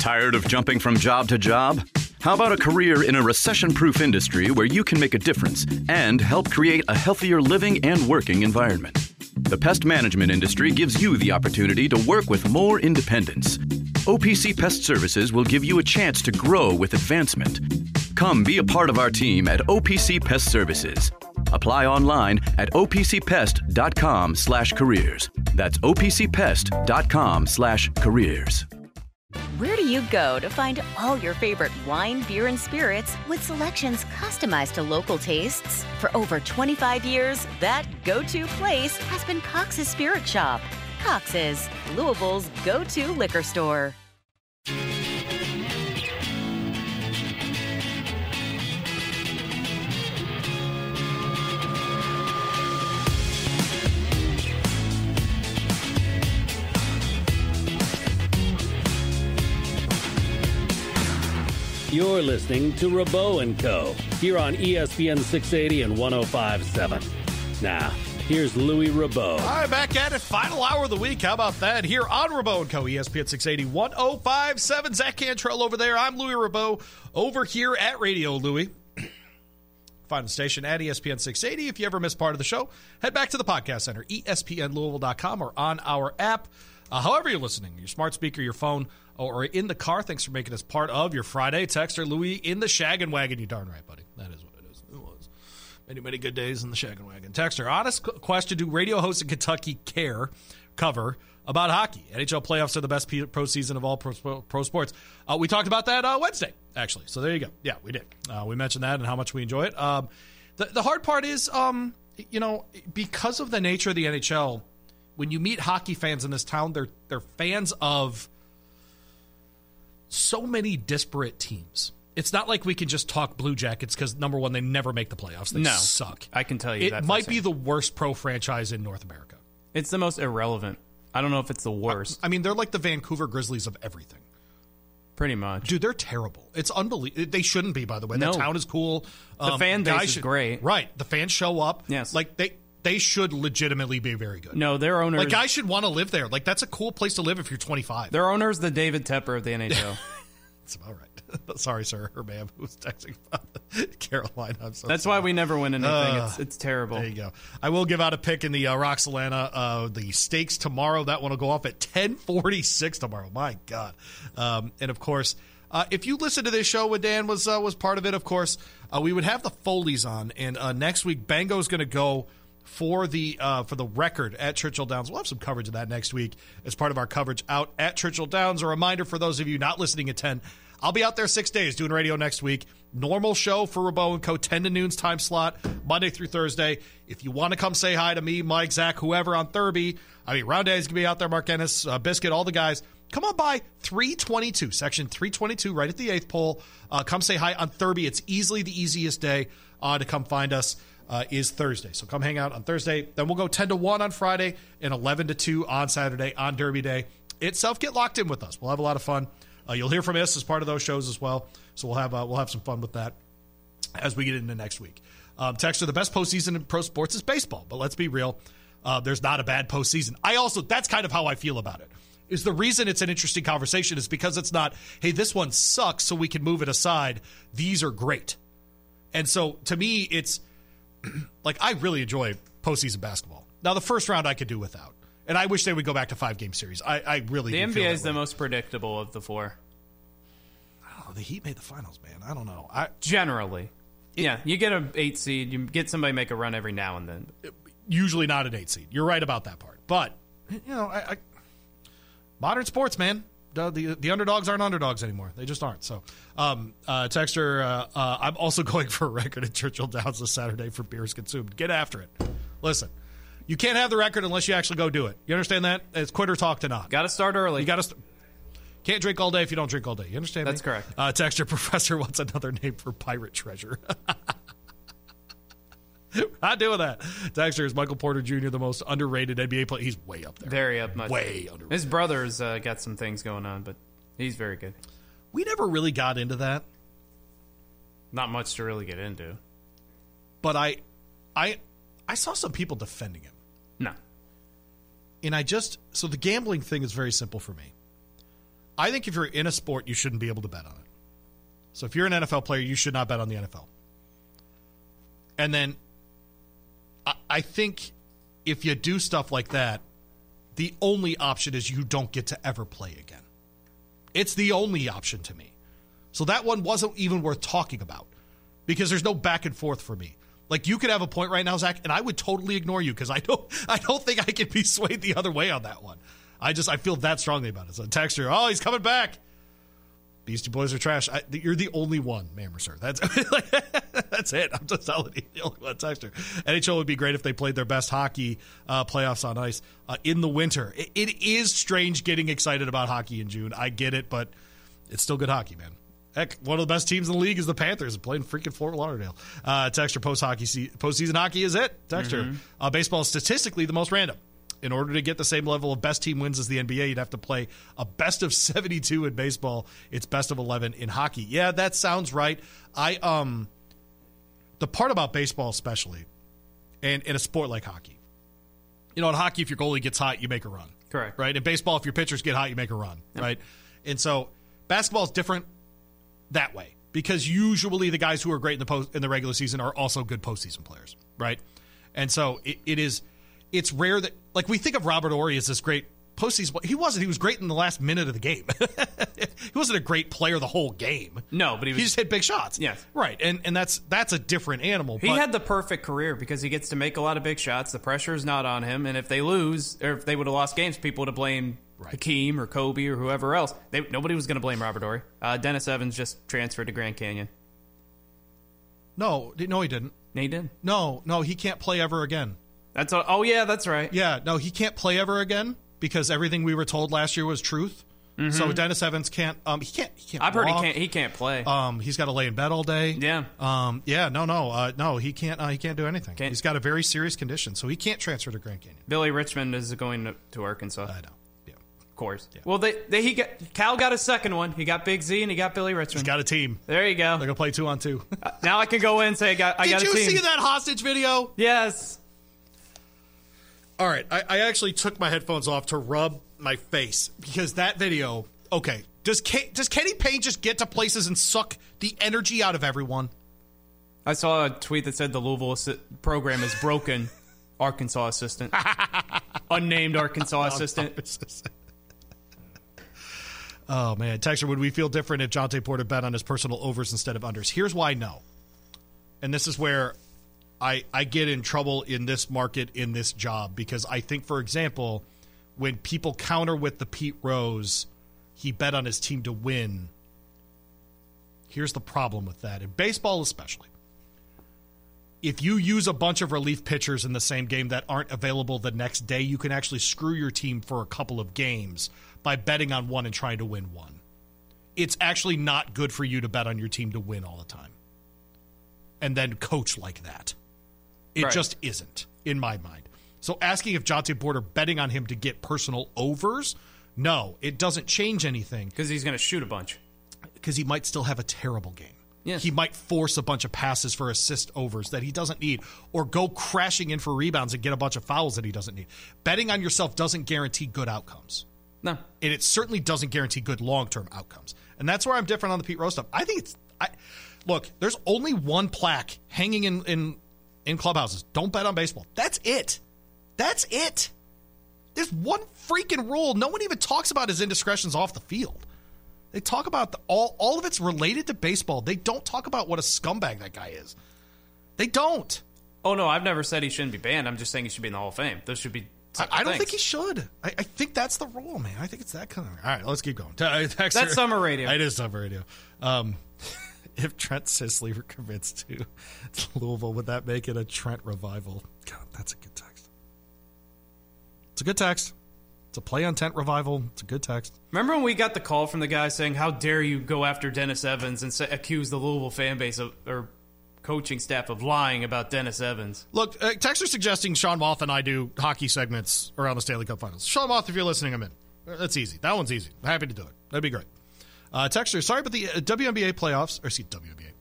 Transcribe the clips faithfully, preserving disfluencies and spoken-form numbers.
Tired of jumping from job to job? How about a career in a recession-proof industry where you can make a difference and help create a healthier living and working environment? The pest management industry gives you the opportunity to work with more independence. O P C Pest Services will give you a chance to grow with advancement. Come be a part of our team at O P C Pest Services. Apply online at o p c pest dot com slash careers. That's o p c pest dot com slash careers. Where do you go to find all your favorite wine, beer, and spirits with selections customized to local tastes? For over twenty-five years, that go-to place has been Cox's Spirit Shop. Cox's, Louisville's go-to liquor store. You're listening to Rabot and Co. here on E S P N six eighty and one oh five point seven. Now, here's Louis Rabot. All right, back at it. Final hour of the week. How about that? Here on Rabot and Co. E S P N six eighty, one oh five point seven. Zach Cantrell over there. I'm Louis Rabot over here at Radio Louis. Find the station at E S P N six eighty. If you ever miss part of the show, head back to the podcast center, E S P N Louisville dot com, or on our app. Uh, however you're listening, your smart speaker, your phone, or in the car. Thanks for making us part of your Friday. Texter Louis in the shaggin' wagon. You darn right, buddy. That is what it is. It was many, many good days in the shaggin' wagon. Texter, honest question: do radio hosts in Kentucky care cover about hockey? N H L playoffs are the best pro season of all pro, pro sports. Uh, we talked about that uh, Wednesday, actually. So there you go. Yeah, we did. Uh, we mentioned that and how much we enjoy it. Um, the, the hard part is, um, you know, because of the nature of the N H L, when you meet hockey fans in this town, they're they're fans of so many disparate teams. It's not like we can just talk Blue Jackets because, number one, they never make the playoffs. They no, suck. I can tell you it that. It might be the worst pro franchise in North America. It's the most irrelevant. I don't know if it's the worst. I, I mean, they're like the Vancouver Grizzlies of everything. Pretty much. Dude, they're terrible. It's unbelievable. They shouldn't be, by the way. No. That town is cool. The um, fan base should, is great. Right. The fans show up. Yes. Like, they... They should legitimately be very good. No, their owners... Like, guys should want to live there. Like, that's a cool place to live if you're twenty-five. Their owner's the David Tepper of the N H L. That's about right. Sorry, sir, or ma'am, who's texting about Carolina. I'm so That's sorry. why we never win anything. Uh, it's, it's terrible. There you go. I will give out a pick in the uh, Roxalana, uh, the stakes tomorrow. That one will go off at ten forty-six tomorrow. My God. Um, and, of course... Uh, if you listen to this show when Dan was uh, was part of it, of course, uh, we would have the Foleys on. And uh, next week, Bango's going to go for the uh, for the record at Churchill Downs. We'll have some coverage of that next week as part of our coverage out at Churchill Downs. A reminder for those of you not listening at ten, I'll be out there six days doing radio next week. Normal show for Rabot and Co. ten to noon's time slot, Monday through Thursday. If you want to come say hi to me, Mike, Zach, whoever on Thurby, I mean, Round Day's going to be out there, Mark Ennis, uh, Biscuit, all the guys. Come on by three twenty-two, section three twenty-two, right at the eighth pole. Uh, come say hi on Thurby. It's easily the easiest day uh, to come find us uh, is Thursday. So come hang out on Thursday. Then we'll go ten to one on Friday and eleven to two on Saturday on Derby Day. Itself, get locked in with us. We'll have a lot of fun. Uh, you'll hear from us as part of those shows as well. So we'll have uh, we'll have some fun with that as we get into next week. Um, Texter, the best postseason in pro sports is baseball. But let's be real. Uh, there's not a bad postseason. I also, that's kind of how I feel about it. Is the reason it's an interesting conversation is because it's not, hey, this one sucks, so we can move it aside. These are great. And so, to me, it's, like, I really enjoy postseason basketball. Now, the first round I could do without. And I wish they would go back to five-game series. I, I really do. The N B A feel is the most predictable of the four. Oh, the Heat made the finals, man. I don't know. I, Generally. It, yeah, you get an eight seed. You get somebody make a run every now and then. Usually not an eight seed. You're right about that part. But, you know, I... I modern sports, man. The, the the underdogs aren't underdogs anymore. They just aren't. So, um, uh, Texter, uh, uh, I'm also going for a record at Churchill Downs this Saturday for beers consumed. Get after it. Listen, you can't have the record unless you actually go do it. You understand that? It's quitter talk to not. Got to start early. You got to. St- can't drink all day if you don't drink all day. You understand? That's me? correct. Uh, Texter, Professor wants another name for pirate treasure. Not doing that. Texter, is Michael Porter Junior the most underrated N B A player? He's way up there. Very up much. Way underrated. His brother's uh, got some things going on, but he's very good. We never really got into that. Not much to really get into. But I I I saw some people defending him. No. And I just, so the gambling thing is very simple for me. I think if you're in a sport, you shouldn't be able to bet on it. So if you're an N F L player, you should not bet on the N F L. And then I, I think if you do stuff like that, the only option is you don't get to ever play again. It's the only option to me. So that one wasn't even worth talking about because there's no back and forth for me. Like, you could have a point right now, Zach, and I would totally ignore you because I don't I don't think I can be swayed the other way on that one. I just, I feel that strongly about it. So texter, oh, he's coming back. Beastie Boys are trash. I, you're the only one, Mammerser. That's that's it. I'm just telling you, the only one texter. N H L would be great if they played their best hockey uh, playoffs on ice uh, in the winter. It, it is strange getting excited about hockey in June. I get it, but it's still good hockey, man. Heck, one of the best teams in the league is the Panthers playing freaking Fort Lauderdale. Uh, texter, post-hockey se- postseason hockey is it. Texter, mm-hmm. uh, baseball is statistically the most random. In order to get the same level of best team wins as the N B A, you'd have to play a best of seventy-two in baseball. It's best of eleven in hockey. Yeah, that sounds right. I um, the part about baseball especially, and in a sport like hockey, you know, in hockey, if your goalie gets hot, you make a run. Correct. Right? In baseball, if your pitchers get hot, you make a run. Yep. Right? And so basketball is different that way because usually the guys who are great in the post, in the regular season are also good postseason players. Right? And so it, it is. It's rare that, like, we think of Robert Horry as this great postseason. He wasn't. He was great in the last minute of the game. He wasn't a great player the whole game. No, but he was. He just hit big shots. Yes. Right. And and that's that's a different animal. He but, had the perfect career because he gets to make a lot of big shots. The pressure is not on him. And if they lose, or if they would have lost games, people would have blamed right. Hakeem or Kobe or whoever else. They, nobody was going to blame Robert Horry. Uh, Dennis Evans just transferred to Grand Canyon. No, no, he didn't. No, he did. No, no, he can't play ever again. That's a, oh yeah, that's right. Yeah, no, he can't play ever again because everything we were told last year was truth. Mm-hmm. So Dennis Evans can't. Um, he can't. He can't. I've walk. heard he can't. He can't play. Um, he's got to lay in bed all day. Yeah. Um, yeah. No, no, uh, no. He can't. Uh, he can't do anything. Can't. He's got a very serious condition, so he can't transfer to Grand Canyon. Billy Richmond is going to, to Arkansas. I know. Yeah. Of course. Yeah. Well, they, they he got Cal got a second one. He got Big Z and he got Billy Richmond. He's got a team. There you go. They're gonna play two on two. uh, now I can go in and say I got. I Did got a you team. see that hostage video? Yes. All right, I, I actually took my headphones off to rub my face because that video. Okay, does Ke- does Kenny Payne just get to places and suck the energy out of everyone? I saw a tweet that said the Louisville assi- program is broken. Arkansas assistant, unnamed Arkansas assistant. Oh man, Texter, would we feel different if Jontay Porter bet on his personal overs instead of unders? Here's why no, and this is where I, I get in trouble in this market, in this job, because I think, for example, when people counter with the Pete Rose, he bet on his team to win. Here's the problem with that, in baseball especially. If you use a bunch of relief pitchers in the same game that aren't available the next day, you can actually screw your team for a couple of games by betting on one and trying to win one. It's actually not good for you to bet on your team to win all the time and then coach like that. It right. just isn't, in my mind. So asking if Jontay Porter betting on him to get personal overs, no, it doesn't change anything. Because he's going to shoot a bunch. Because he might still have a terrible game. Yes. He might force a bunch of passes for assist overs that he doesn't need, or go crashing in for rebounds and get a bunch of fouls that he doesn't need. Betting on yourself doesn't guarantee good outcomes. No. And it certainly doesn't guarantee good long-term outcomes. And that's where I'm different on the Pete Rose stuff. I think it's... I, look, there's only one plaque hanging in... in in clubhouses. Don't bet on baseball. That's it. That's it. There's one freaking rule. No one even talks about his indiscretions off the field. They talk about the, all all of it's related to baseball. They don't talk about what a scumbag that guy is. They don't. Oh, no, I've never said he shouldn't be banned. I'm just saying he should be in the Hall of Fame. Those should be I, I don't things. think he should. I, I think that's the rule, man. I think it's that kind of... All right, let's keep going. That's summer radio. It is summer radio. Um... If Trent Sislever commits to Louisville, would that make it a Trent revival? God, that's a good text. It's a good text. It's a play on Trent revival. It's a good text. Remember when we got the call from the guy saying, how dare you go after Dennis Evans and say, accuse the Louisville fan base of, or coaching staff of lying about Dennis Evans? Look, uh, texter suggesting Sean Moth and I do hockey segments around the Stanley Cup Finals. Sean Moth, if you're listening, I'm in. That's easy. That one's easy. I'm happy to do it. That'd be great. Uh, texter, sorry, but the uh, W N B A playoffs, or see, W N B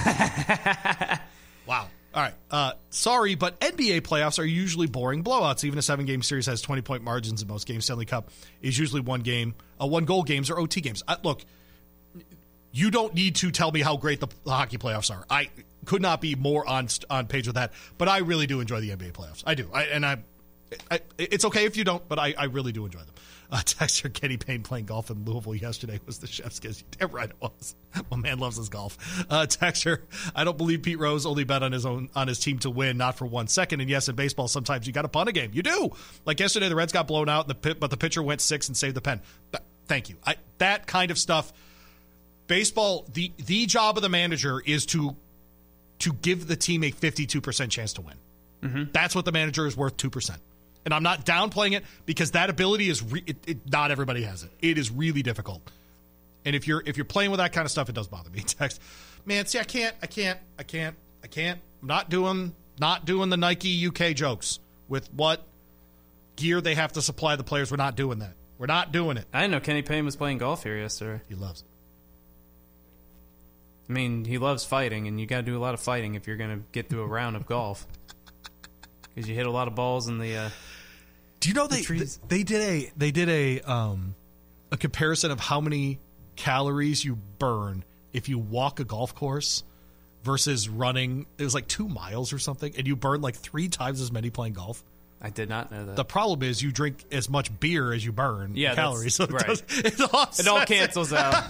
A. Wow. All right. Uh, sorry, but N B A playoffs are usually boring blowouts. Even a seven-game series has twenty-point margins in most games. Stanley Cup is usually one game, uh, one goal games or O T games. I, look, you don't need to tell me how great the, the hockey playoffs are. I could not be more on on page with that. But I really do enjoy the N B A playoffs. I do. I, and I, I, it's okay if you don't, but I, I really do enjoy them. Uh, Texter Kenny Payne playing golf in Louisville yesterday was the chef's kiss. Damn right it was. My man loves his golf. Uh, Texter, I don't believe Pete Rose only bet on his own on his team to win, not for one second. And yes, in baseball, sometimes you got to punt a game. You do. Like yesterday, the Reds got blown out, in the pit, but the pitcher went six and saved the pen. But, thank you. I, that kind of stuff. Baseball, the the job of the manager is to to give the team a fifty-two percent chance to win. Mm-hmm. That's what the manager is worth, two percent. And I'm not downplaying it because that ability is re- it, it, not everybody has it. It is really difficult. And if you're if you're playing with that kind of stuff, it does bother me. Text, man, see, I can't, I can't, I can't, I can't. I'm not doing not doing the Nike U K jokes with what gear they have to supply the players. We're not doing that. We're not doing it. I didn't know Kenny Payne was playing golf here yesterday. He loves it. I mean, he loves fighting, and you got to do a lot of fighting if you're going to get through a round of golf. Because you hit a lot of balls in the. Uh, Do you know they the they did a they did a um a comparison of how many calories you burn if you walk a golf course versus running? It was like two miles or something, and you burn like three times as many playing golf. I did not know that. The problem is you drink as much beer as you burn yeah, calories. So it, right. does, it, all it all cancels out.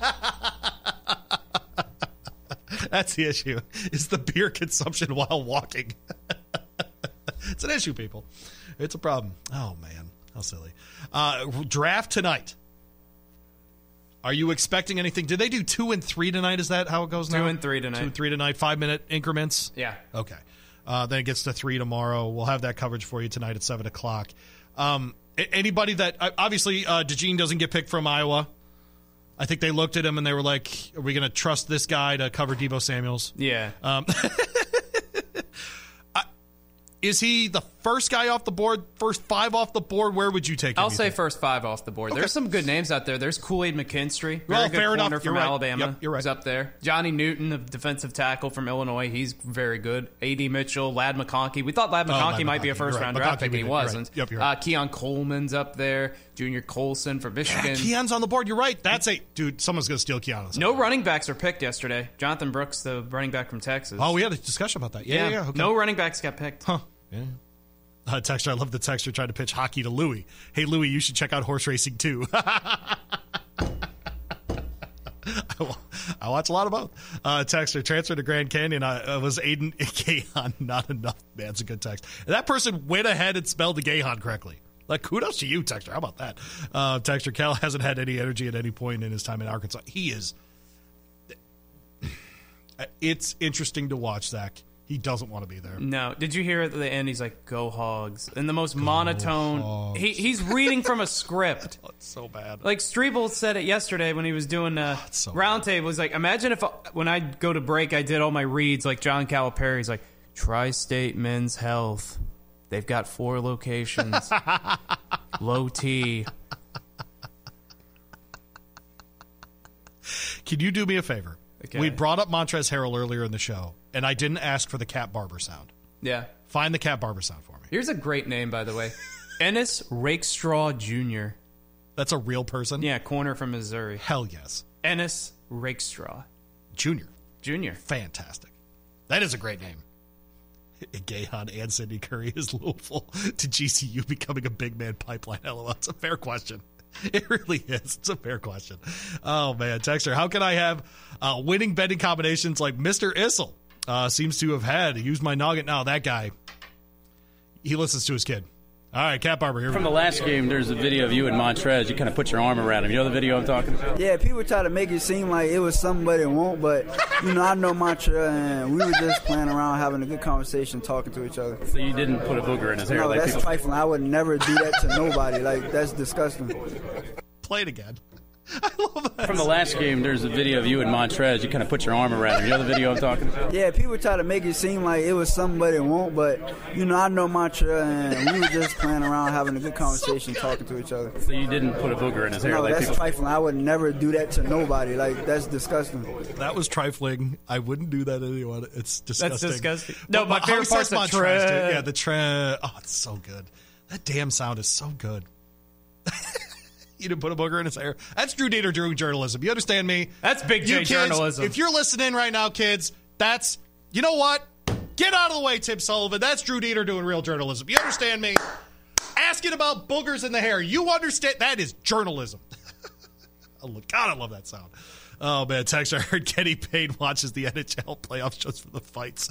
That's the issue, is the beer consumption while walking. It's an issue, people. It's a problem. Oh, man. How silly. Uh, draft tonight. Are you expecting anything? Did they do two and three tonight? Is that how it goes now? Two and three tonight. Two and three tonight. Five-minute increments? Yeah. Okay. Uh, then it gets to three tomorrow. We'll have that coverage for you tonight at seven o'clock. Um, anybody that – obviously, uh, DeJean doesn't get picked from Iowa. I think they looked at him and they were like, are we going to trust this guy to cover Deebo Samuels? Yeah. Um, I, is he the first guy off the board, first five off the board? Where would you take him? I'll say think? first five off the board. Okay. There's some good names out there. There's Kool-Aid McKinstry. Very well, good fair corner enough. from You're right. Alabama. Yep, you're right. He's up there. Johnny Newton, the defensive tackle from Illinois. He's very good. A D Mitchell, Lad McConkey. We thought Lad McConkey oh, might be a first-round right. draft McConkey pick. He right. wasn't. Yep, you're right. Uh, Keon Coleman's up there. Junior Colson from Michigan. Yeah, Keon's on the board. You're right. That's a dude. Someone's going to steal Keon. No running backs were picked yesterday. Jonathan Brooks, the running back from Texas. Oh, we had a discussion about that. Yeah, yeah. yeah. Okay. No running backs got picked. Huh. Yeah. Uh, texter, I love the texter trying to pitch hockey to Louie. Hey, Louie, you should check out horse racing too. I watch a lot of both. Uh, texter, transfer to Grand Canyon. I uh, was Aiden Gahan. Not enough. Man, it's a good text. And that person went ahead and spelled the Gahan correctly. Like, kudos to you, texter. How about that? Uh, texter, Cal hasn't had any energy at any point in his time in Arkansas. He is. It's interesting to watch, Zach. He doesn't want to be there. No. Did you hear at the end? He's like, "Go Hogs," in the most go monotone. Hogs. He he's reading from a script. Oh, it's so bad. Like Strebel said it yesterday when he was doing a oh, so roundtable. He's like, "Imagine if when I go to break, I did all my reads like John Calipari." He's like, "Tri-State Men's Health. They've got four locations. Low T." Can you do me a favor? Okay. We brought up Montrezl Harrell earlier in the show, and I didn't ask for the Cat Barber sound. Yeah. Find the Cat Barber sound for me. Here's a great name, by the way. Ennis Rakestraw Junior That's a real person? Yeah, corner from Missouri. Hell yes. Ennis Rakestraw. Junior. Junior. Fantastic. That is a great name. Gahan and Sidney Curry is Louisville to G C U becoming a big man pipeline. L O L. It's a fair question. It really is. It's a fair question. Oh, man. Texter, how can I have uh, winning betting combinations like Mister Issel uh, seems to have had? Use my noggin. No, that guy, he listens to his kid. All right, Cat Barber, here we From go. the last game, there's a video of you and Montrez. You kind of put your arm around him. You know the video I'm talking about? Yeah, people try to make it seem like it was somebody it won't, but, you know, I know Montrez, and we were just playing around, having a good conversation, talking to each other. So you didn't put a booger in his hair? No, like that's people... trifling. I would never do that to nobody. Like, that's disgusting. Play it again. I love that. From the last game, there's a video of you and Montrez. You kind of put your arm around him. You know the video I'm talking about? Yeah, people try to make it seem like it was somebody it won't, but, you know, I know Montrez, and we were just playing around, having a good conversation, talking to each other. So you didn't put a booger in his hair? No, like that's people... trifling. I would never do that to nobody. Like, that's disgusting. That was trifling. I wouldn't do that to anyone. It's disgusting. That's disgusting. No, but my how favorite he part's says the Montrez, tre. Yeah, the tre. Oh, it's so good. That damn sound is so good. You didn't put a booger in his hair. That's Drew Dieter doing journalism. You understand me? That's big J you kids, journalism. If you're listening right now, kids, that's, you know what? Get out of the way, Tim Sullivan. That's Drew Dieter doing real journalism. You understand me? Asking about boogers in the hair. You understand? That is journalism. Oh, God, I love that sound. Oh, man. Texter, I heard Kenny Payne watches the N H L playoffs just for the fights.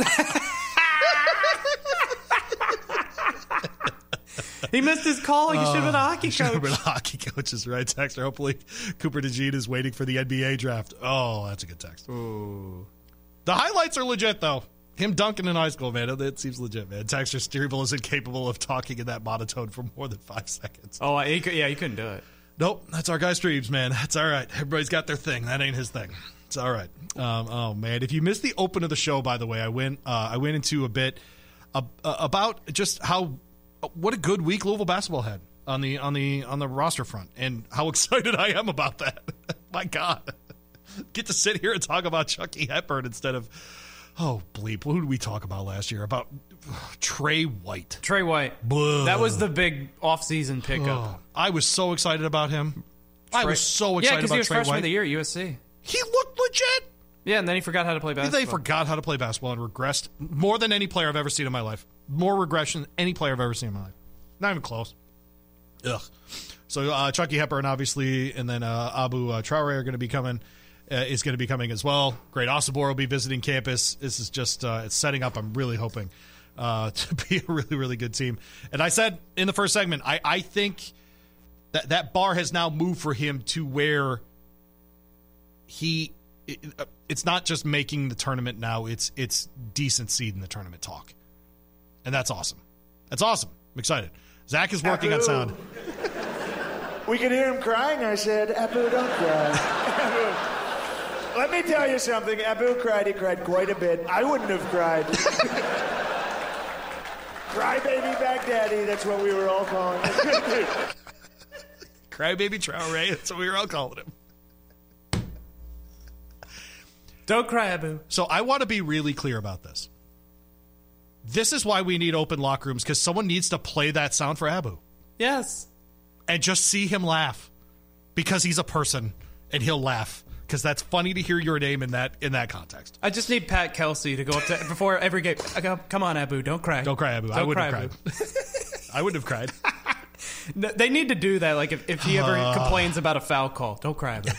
He missed his call. He should have been a hockey Should have coach. been a hockey coach is right, Texter. Hopefully, Cooper DeJean is waiting for the N B A draft. Oh, that's a good text. Ooh. The highlights are legit, though. Him dunking in high school, man. That seems legit, man. Texter Steerable is incapable of talking in that monotone for more than five seconds. Oh, he could, yeah, he couldn't do it. Nope, that's our guy Streebs, man. That's all right. Everybody's got their thing. That ain't his thing. It's all right. Um, oh man, if you missed the open of the show, by the way, I went. Uh, I went into a bit uh, about just how what a good week Louisville basketball had on the on the on the roster front, and how excited I am about that. My God, get to sit here and talk about Chucky Hepburn instead of oh bleep. Who did we talk about last year? About uh, Trey White. Trey White. Blah. That was the big offseason pickup. Oh, I was so excited about him. Trey. I was so Yeah, excited because about he was Trey freshman White. of the year at U S C. He looked legit. Yeah, and then he forgot how to play basketball. They forgot how to play basketball and regressed more than any player I've ever seen in my life. More regression than any player I've ever seen in my life. Not even close. Ugh. So uh, Chucky Hepburn, obviously, and then uh, Abu uh, Traore are going to be coming. Uh, is going to be coming as well. Great Osobor will be visiting campus. This is just uh, it's setting up. I'm really hoping uh, to be a really really good team. And I said in the first segment, I, I think that that bar has now moved for him to where he. It, it's not just making the tournament now. It's it's decent seed in the tournament talk, and that's awesome. That's awesome. I'm excited. Zach is working Abu. on sound. We could hear him crying. I said, Abu, don't cry. Let me tell you something. Abu cried. He cried quite a bit. I wouldn't have cried. Crybaby Baghdadi. That's what we were all calling him. Crybaby Traore. That's what we were all calling him. Don't cry, Abu. So I want to be really clear about this. This is why we need open locker rooms, because someone needs to play that sound for Abu. Yes. And just see him laugh, because he's a person and he'll laugh, because that's funny to hear your name in that in that context. I just need Pat Kelsey to go up to before every game. I go, come on, Abu, don't cry. Don't cry, Abu. Don't I wouldn't cry, have cried. I wouldn't have cried. No, they need to do that. Like if, if he ever uh, complains about a foul call, don't cry, Abu.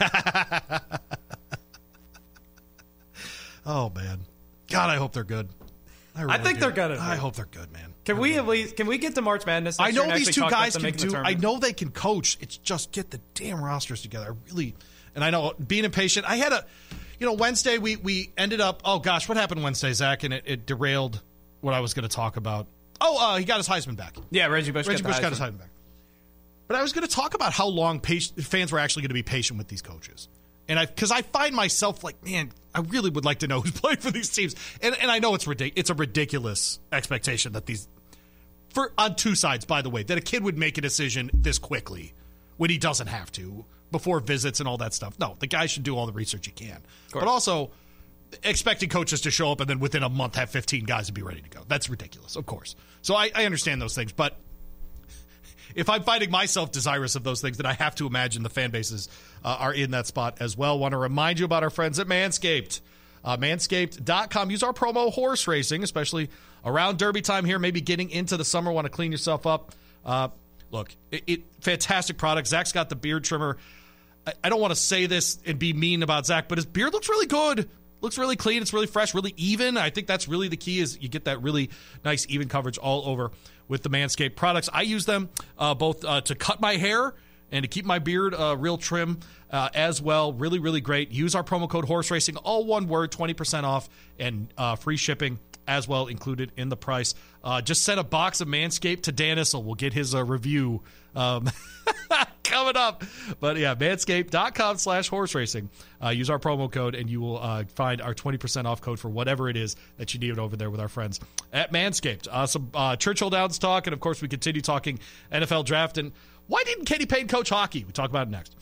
Oh man, God, I hope they're good. I, really I think do. they're good. I hope they're good, man. Can I we really at least can we get to March Madness? I know and these two talk guys about them can making the do. I tournament? know they can coach. It's just get the damn rosters together. I really, and I know being impatient. I had a, you know, Wednesday we we ended up. Oh gosh, what happened Wednesday, Zach? And it, it derailed what I was going to talk about. Oh, uh, he got his Heisman back. Yeah, Reggie Bush. Reggie got Bush Heisman. got his Heisman back. But I was going to talk about how long patient, fans were actually going to be patient with these coaches. And I, because I find myself like, man, I really would like to know who's playing for these teams. And and I know it's ridic- it's a ridiculous expectation that these, for on two sides, by the way, that a kid would make a decision this quickly when he doesn't have to before visits and all that stuff. No, the guy should do all the research he can. But also, expecting coaches to show up and then within a month have fifteen guys to be ready to go. That's ridiculous, of course. So I, I understand those things, but if I'm finding myself desirous of those things, then I have to imagine the fan bases uh, are in that spot as well. Want to remind you about our friends at Manscaped. Uh, manscaped dot com. Use our promo horse racing, especially around Derby time here, maybe getting into the summer. Want to clean yourself up. Uh, look, it, it fantastic product. Zach's got the beard trimmer. I, I don't want to say this and be mean about Zach, but his beard looks really good. Looks really clean. It's really fresh, really even. I think that's really the key is you get that really nice even coverage all over with the Manscaped products. I use them uh, both uh, to cut my hair and to keep my beard uh, real trim uh, as well. Really, really great. Use our promo code Horse Racing, all one word, twenty percent off and uh, free shipping as well included in the price. Uh, just send a box of Manscaped to Dan Issel. We'll get his uh, review um, coming up. But yeah, manscaped dot com slash horse racing. Uh, use our promo code and you will uh, find our twenty percent off code for whatever it is that you need over there with our friends at Manscaped. Uh, some uh, Churchill Downs talk, and of course we continue talking N F L draft. And why didn't Kenny Payne coach hockey? We talk about it next.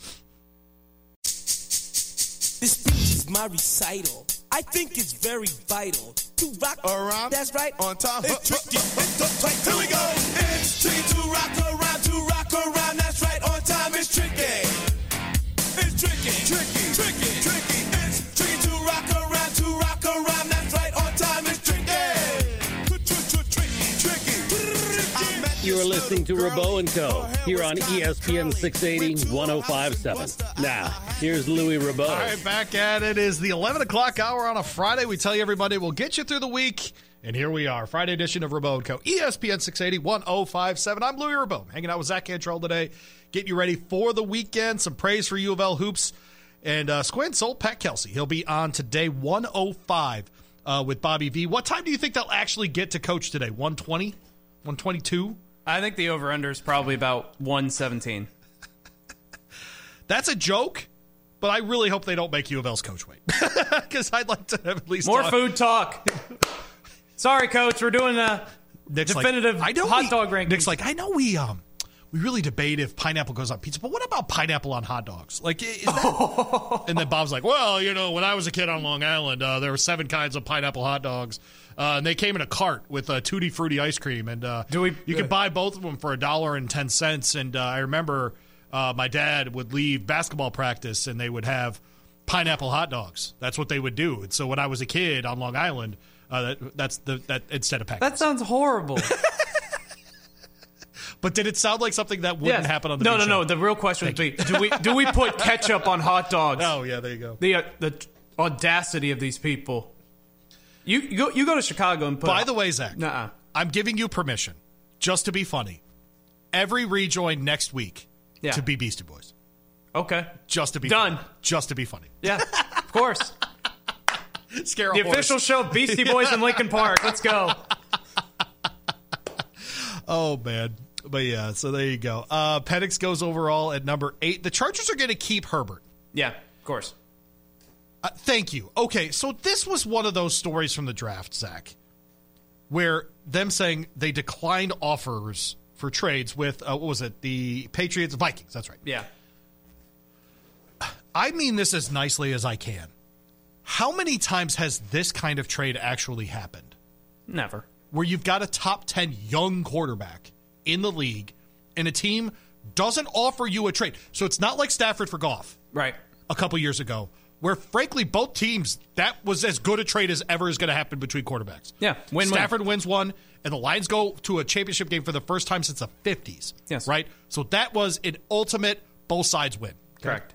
This speech is my recital. I think it's very vital to rock around. That's right. On time. It's tricky. It's the play. Here we go. It's tricky to rock around. To rock around. That's right. On time. It's tricky. tricky, tricky, tricky, tricky. It's tricky to rock around, to rock around. That's right, on time is tricky. You are listening to Rabeau and Co. here on E S P N six eighty, one oh five point seven. Now, here's Louis Rabeau. All right, back at it is the eleven o'clock hour on a Friday. We tell you everybody we'll get you through the week. And here we are, Friday edition of Rabeau and Co. E S P N six eighty, one oh five point seven. I'm Louis Rabeau, hanging out with Zach Cantrell today, getting you ready for the weekend. Some praise for U of L hoops. And uh, Squint Soul, Pat Kelsey. He'll be on today, one oh five uh, with Bobby V. What time do you think they'll actually get to coach today? one twenty? one twenty-two? I think the over-under is probably about one seventeen. That's a joke, but I really hope they don't make U of L's coach wait. Because I'd like to have at least More talk. food talk. Sorry, Coach, we're doing a Nick's definitive like, I know hot we, dog ranking. Nick's like, I know we um we really debate if pineapple goes on pizza, but what about pineapple on hot dogs? Like, is that... And then Bob's like, well, you know, when I was a kid on Long Island, uh, there were seven kinds of pineapple hot dogs. Uh, and they came in a cart with uh, Tutti Frutti ice cream, and uh, Do we, you could buy both of them for a dollar and ten cents. And uh, I remember uh, my dad would leave basketball practice, and they would have pineapple hot dogs. That's what they would do. And so when I was a kid on Long Island, uh, that, that's the that instead of packets. That sounds horrible. But did it sound like something that wouldn't yes. happen on the No, big no, show? no. The real question would be: Do we do we put ketchup on hot dogs? Oh yeah, there you go. The uh, the audacity of these people. You, you go you go to Chicago and put. By a, the way, Zach, nuh-uh. I'm giving you permission, just to be funny, every rejoin next week yeah. to be Beastie Boys. Okay, just to be done. Funny. Just to be funny. Yeah, of course. Scare the a horse. official show of Beastie Boys in Lincoln Park. Let's go. Oh man, but yeah. So there you go. Uh, Penix goes overall at number eight. The Chargers are going to keep Herbert. Yeah, of course. Uh, thank you. Okay, so this was one of those stories from the draft, Zach, where them saying they declined offers for trades with, uh, what was it, the Patriots, Vikings, that's right. Yeah. I mean this as nicely as I can. How many times has this kind of trade actually happened? Never. Where you've got a top ten young quarterback in the league and a team doesn't offer you a trade. So it's not like Stafford for Goff. Right. A couple years ago. Where, frankly, both teams, that was as good a trade as ever is going to happen between quarterbacks. Yeah, win-win. Stafford wins one, and the Lions go to a championship game for the first time since the fifties. Yes. Right? So that was an ultimate both sides win. Correct.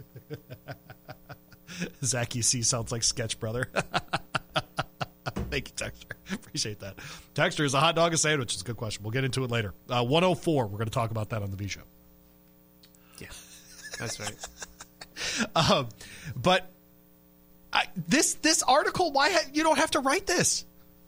Zach, you see, sounds like Sketch Brother. Thank you, Texter. Appreciate that. Texter, is a hot dog a sandwich? It's a good question. We'll get into it later. Uh, one oh four, we're going to talk about that on the B Show. Yeah, that's right. Um, but I, this this article, why ha- you don't have to write this?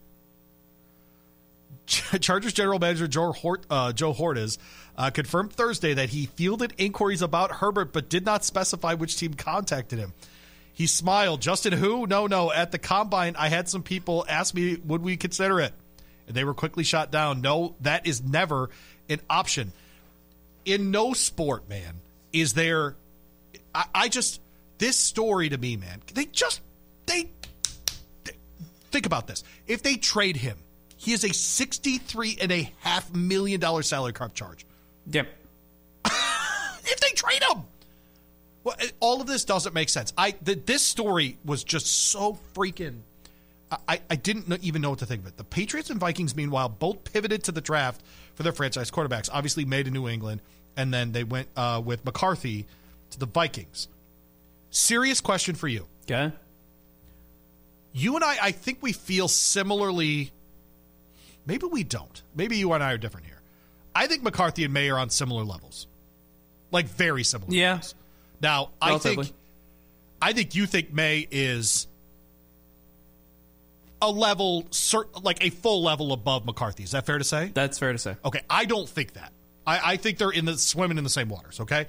Chargers general manager Joe Hort, uh, Joe Hortiz uh, confirmed Thursday that he fielded inquiries about Herbert, but did not specify which team contacted him. He smiled. Justin, who? No, no. At the combine, I had some people ask me, would we consider it? And they were quickly shot down. No, that is never an option. In no sport, man, is there. I, I just, this story to me, man, they just, they, they, think about this. If they trade him, he is a sixty-three and a half million dollar salary cap charge. Yep. If they trade him. Well, all of this doesn't make sense. I the, This story was just so freaking, I, I didn't know, even know what to think of it. The Patriots and Vikings, meanwhile, both pivoted to the draft for their franchise quarterbacks, obviously made in New England, and then they went uh, with McCarthy to the Vikings. Serious question for you. Okay. You and I, I think we feel similarly. Maybe we don't. Maybe you and I are different here. I think McCarthy and May are on similar levels. Like very similar yeah. levels. Now, Relatively. I think I think you think May is a level, like a full level above McCarthy. Is that fair to say? That's fair to say. Okay, I don't think that. I, I think they're in the swimming in the same waters, okay?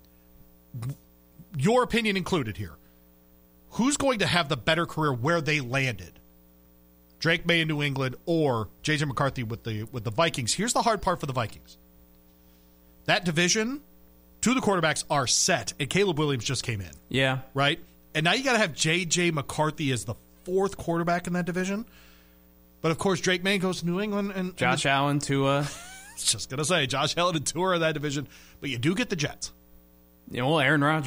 Your opinion included here. Who's going to have the better career where they landed? Drake May in New England or J J McCarthy with the with the Vikings? Here's the hard part for the Vikings. That division, two of the quarterbacks are set, and Caleb Williams just came in. Yeah. Right? And now you got to have J J McCarthy as the fourth quarterback in that division. But, of course, Drake May goes to New England. and Josh and the, Allen, Tua. I was just going to say, Josh Allen and Tua are in that division. But you do get the Jets. Yeah, well, Aaron Rodgers.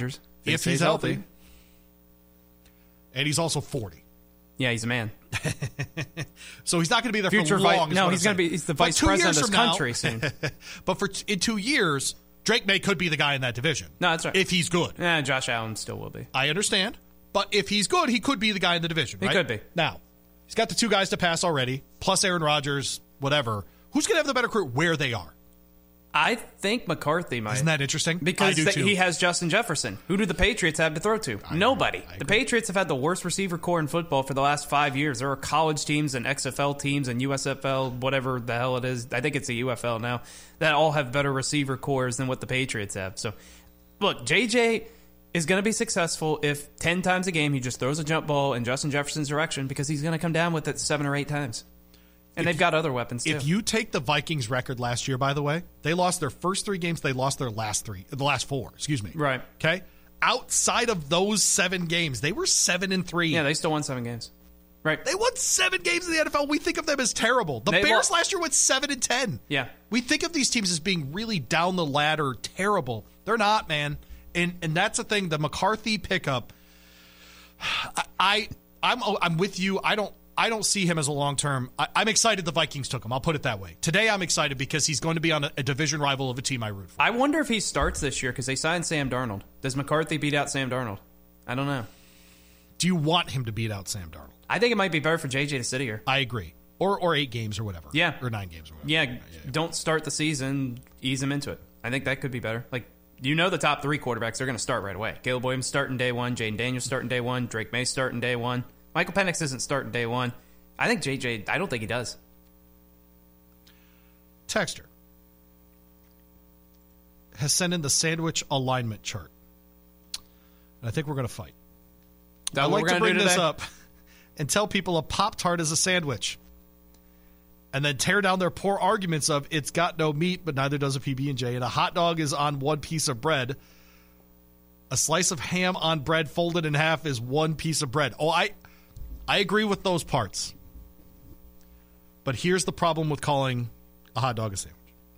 If stays he's healthy. healthy. And he's also forty. Yeah, he's a man. So he's not going to be there Future for vi- long. no, he's going to be he's the But vice two president years of this from now- country soon. But for t- in two years, Drake May could be the guy in that division. No, that's right. If he's good. Yeah, Josh Allen still will be. I understand. But if he's good, he could be the guy in the division, He right? could be. Now, he's got the two guys to pass already, plus Aaron Rodgers, whatever. Who's going to have the better career where they are? I think McCarthy might. Isn't that interesting? Because I do th- too. he has Justin Jefferson. Who do the Patriots have to throw to? I Nobody. agree. I The agree. Patriots have had the worst receiver core in football for the last five years. There are college teams and X F L teams and U S F L, whatever the hell it is. I think it's a U F L now, that all have better receiver cores than what the Patriots have. So, look, J J is going to be successful if ten times a game he just throws a jump ball in Justin Jefferson's direction, because he's going to come down with it seven or eight times. And If they've got other weapons, too. If you take the Vikings record last year, by the way, they lost their first three games. They lost their last three, the last four, excuse me. Right. Okay? Outside of those seven games, they were seven and three. Yeah, they still won seven games. Right. They won seven games in the N F L. We think of them as terrible. The They Bears lo- last year went seven and ten. Yeah. We think of these teams as being really down the ladder, terrible. They're not, man. And and that's the thing. The McCarthy pickup. I, I I'm I'm with you. I don't I don't see him as a long term. I'm excited the Vikings took him. I'll put it that way. Today I'm excited because he's going to be on a, a division rival of a team I root for. I wonder if he starts this year because they signed Sam Darnold. Does McCarthy beat out Sam Darnold? I don't know. Do you want him to beat out Sam Darnold? I think it might be better for J J to sit here. I agree. Or or eight games or whatever. Yeah. Or nine games or whatever. Yeah, don't start the season, ease him into it. I think that could be better. Like, you know the top three quarterbacks are going to start right away. Caleb Williams starting day one, Jaden Daniels starting day one, Drake May starting day one. Michael Penix isn't starting day one. I think J J, I don't think he does. Texter has sent in the sandwich alignment chart. And I think we're going to fight. That I what like we're to gonna bring do this today? up and tell people a Pop-Tart is a sandwich. And then tear down their poor arguments of it's got no meat, but neither does a P B and J. And a hot dog is on one piece of bread. A slice of ham on bread folded in half is one piece of bread. Oh, I I agree with those parts. But here's the problem with calling a hot dog a sandwich.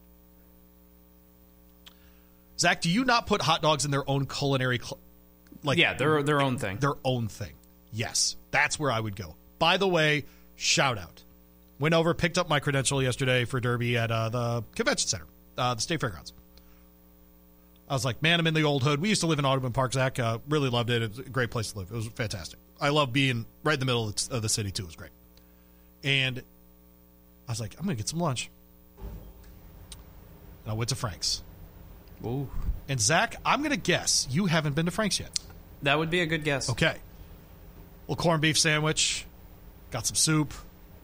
Zach, do you not put hot dogs in their own culinary, cl- like Yeah, their their own thing. Their own thing. Yes, that's where I would go. By the way, shout out. Went over, picked up my credential yesterday for Derby at uh, the convention center, uh, the State Fairgrounds. I was like, man, I'm in the old hood. We used to live in Audubon Park, Zach. Uh, really loved it. It was a great place to live. It was fantastic. I love being right in the middle of the city, too. It was great. And I was like, I'm going to get some lunch. And I went to Frank's. Ooh. And Zach, I'm going to guess you haven't been to Frank's yet. That would be a good guess. Okay. Little corned beef sandwich. Got some soup.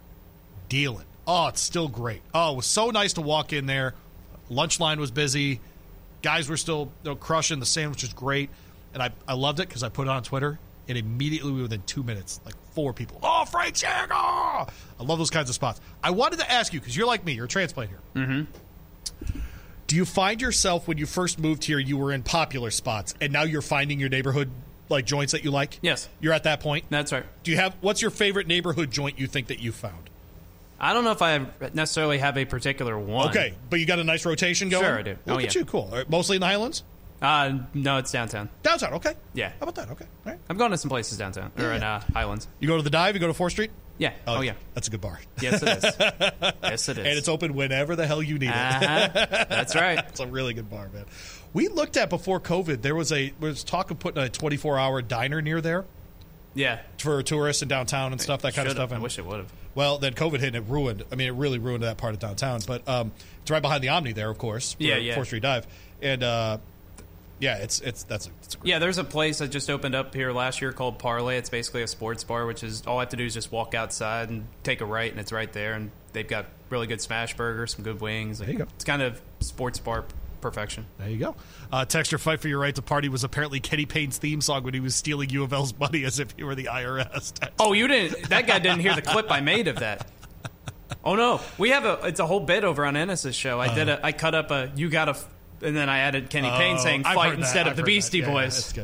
Dealing. Oh, it's still great. Oh, it was so nice to walk in there. Lunch line was busy. Guys were still you know, crushing. The sandwich was great. And I, I loved it because I put it on Twitter. And immediately within two minutes, like four people. Oh, Frank's here. Oh! I love those kinds of spots. I wanted to ask you, because you're like me. You're a transplant here. Mm-hmm. Do you find yourself, when you first moved here, you were in popular spots, and now you're finding your neighborhood like joints that you like? Yes. You're at that point? That's right. Do you have, what's your favorite neighborhood joint you think that you found? I don't know if I necessarily have a particular one. Okay, but you got a nice rotation going? Sure, I do. Look Oh, at yeah. you, cool. All right, mostly in the Highlands? Uh, no, it's downtown. Downtown, okay. Yeah. How about that? Okay, all right. I'm going to some places downtown, or Yeah. in uh, Highlands. You go to the Dive, you go to fourth Street? Yeah. Oh, yeah. That's a good bar. Yes, it is. Yes, it is. And it's open whenever the hell you need Uh-huh. it. That's right. It's a really good bar, man. We looked at before COVID, there was a there was talk of putting a twenty-four hour diner near there Yeah. for tourists in downtown and stuff, that kind of Should've. stuff. And I wish it would have. Well, then COVID hit and it ruined. I mean, it really ruined that part of downtown. But um, it's right behind the Omni there, of course. for Yeah, yeah. fourth Street Dive, and uh, yeah, it's it's that's a, it's a great. Yeah, there's a place that just opened up here last year called Parlay. It's basically a sports bar, which is all I have to do is just walk outside and take a right, and it's right there. And they've got really good smash burgers, some good wings. Like, There you go. It's kind of sports bar perfection. There you go. Uh, Texture Fight for Your Right to Party was apparently Kenny Payne's theme song when he was stealing U of L's money as if he were the I R S. Oh, you didn't? That guy didn't hear the clip I made of that. Oh no, we have a. It's a whole bit over on Ennis's show. I did a. I cut up a. You got a. And then I added Kenny Payne saying I've "fight" heard that. instead I've of the heard Beastie that. Yeah, yeah, Boys. that's good.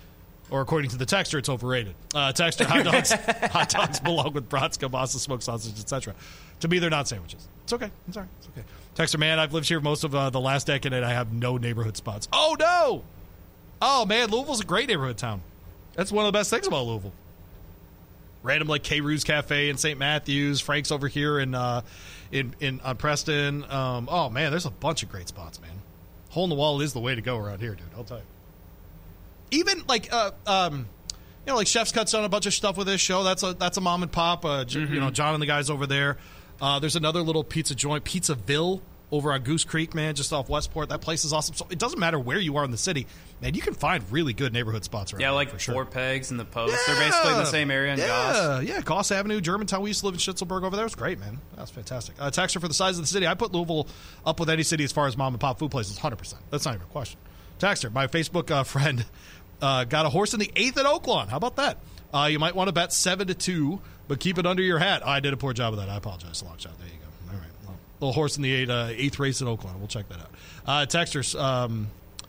Or according to the texter, it's overrated. Uh, texter, hot dogs, hot dogs belong with brats, kielbasa, smoked sausage, et cetera. To me, they're not sandwiches. It's okay. It's all right. It's okay. Texter, man, I've lived here most of uh, the last decade, and I have no neighborhood spots. Oh no! Oh, man, Louisville's a great neighborhood town. That's one of the best things about Louisville. Random like K-Roo's Cafe in Saint Matthews, Frank's over here in uh, in in on Preston. Um, oh man, there's a bunch of great spots, man. Hole in the wall is the way to go around here, dude. I'll tell you. Even like uh, um, you know, like Chef's Cut's done a bunch of stuff with this show. That's a that's a mom and pop. Uh, mm-hmm. You know, John and the guys over there. Uh, there's another little pizza joint, Pizzaville, over on Goose Creek, man, just off Westport. That place is awesome. So it doesn't matter where you are in the city, man. You can find really good neighborhood spots around. Yeah, here, like for sure. Four Pegs and the Post. Yeah. They're basically in the same area in yeah. Goss. Yeah, Goss Avenue, Germantown. We used to live in Schitzelberg over there. It was great, man. That's fantastic. Uh, Texter, for the size of the city, I put Louisville up with any city as far as mom and pop food places, one hundred percent. That's not even a question. Texter, my Facebook uh, friend uh, got a horse in the eighth at Oaklawn. How about that? Uh, you might want to bet seven to two, but keep it under your hat. Oh, I did a poor job of that. I apologize. Long shot. There you go. All right. Well, little horse in the eight, uh, eighth race at Oaklawn. We'll check that out. Uh, Texters, um,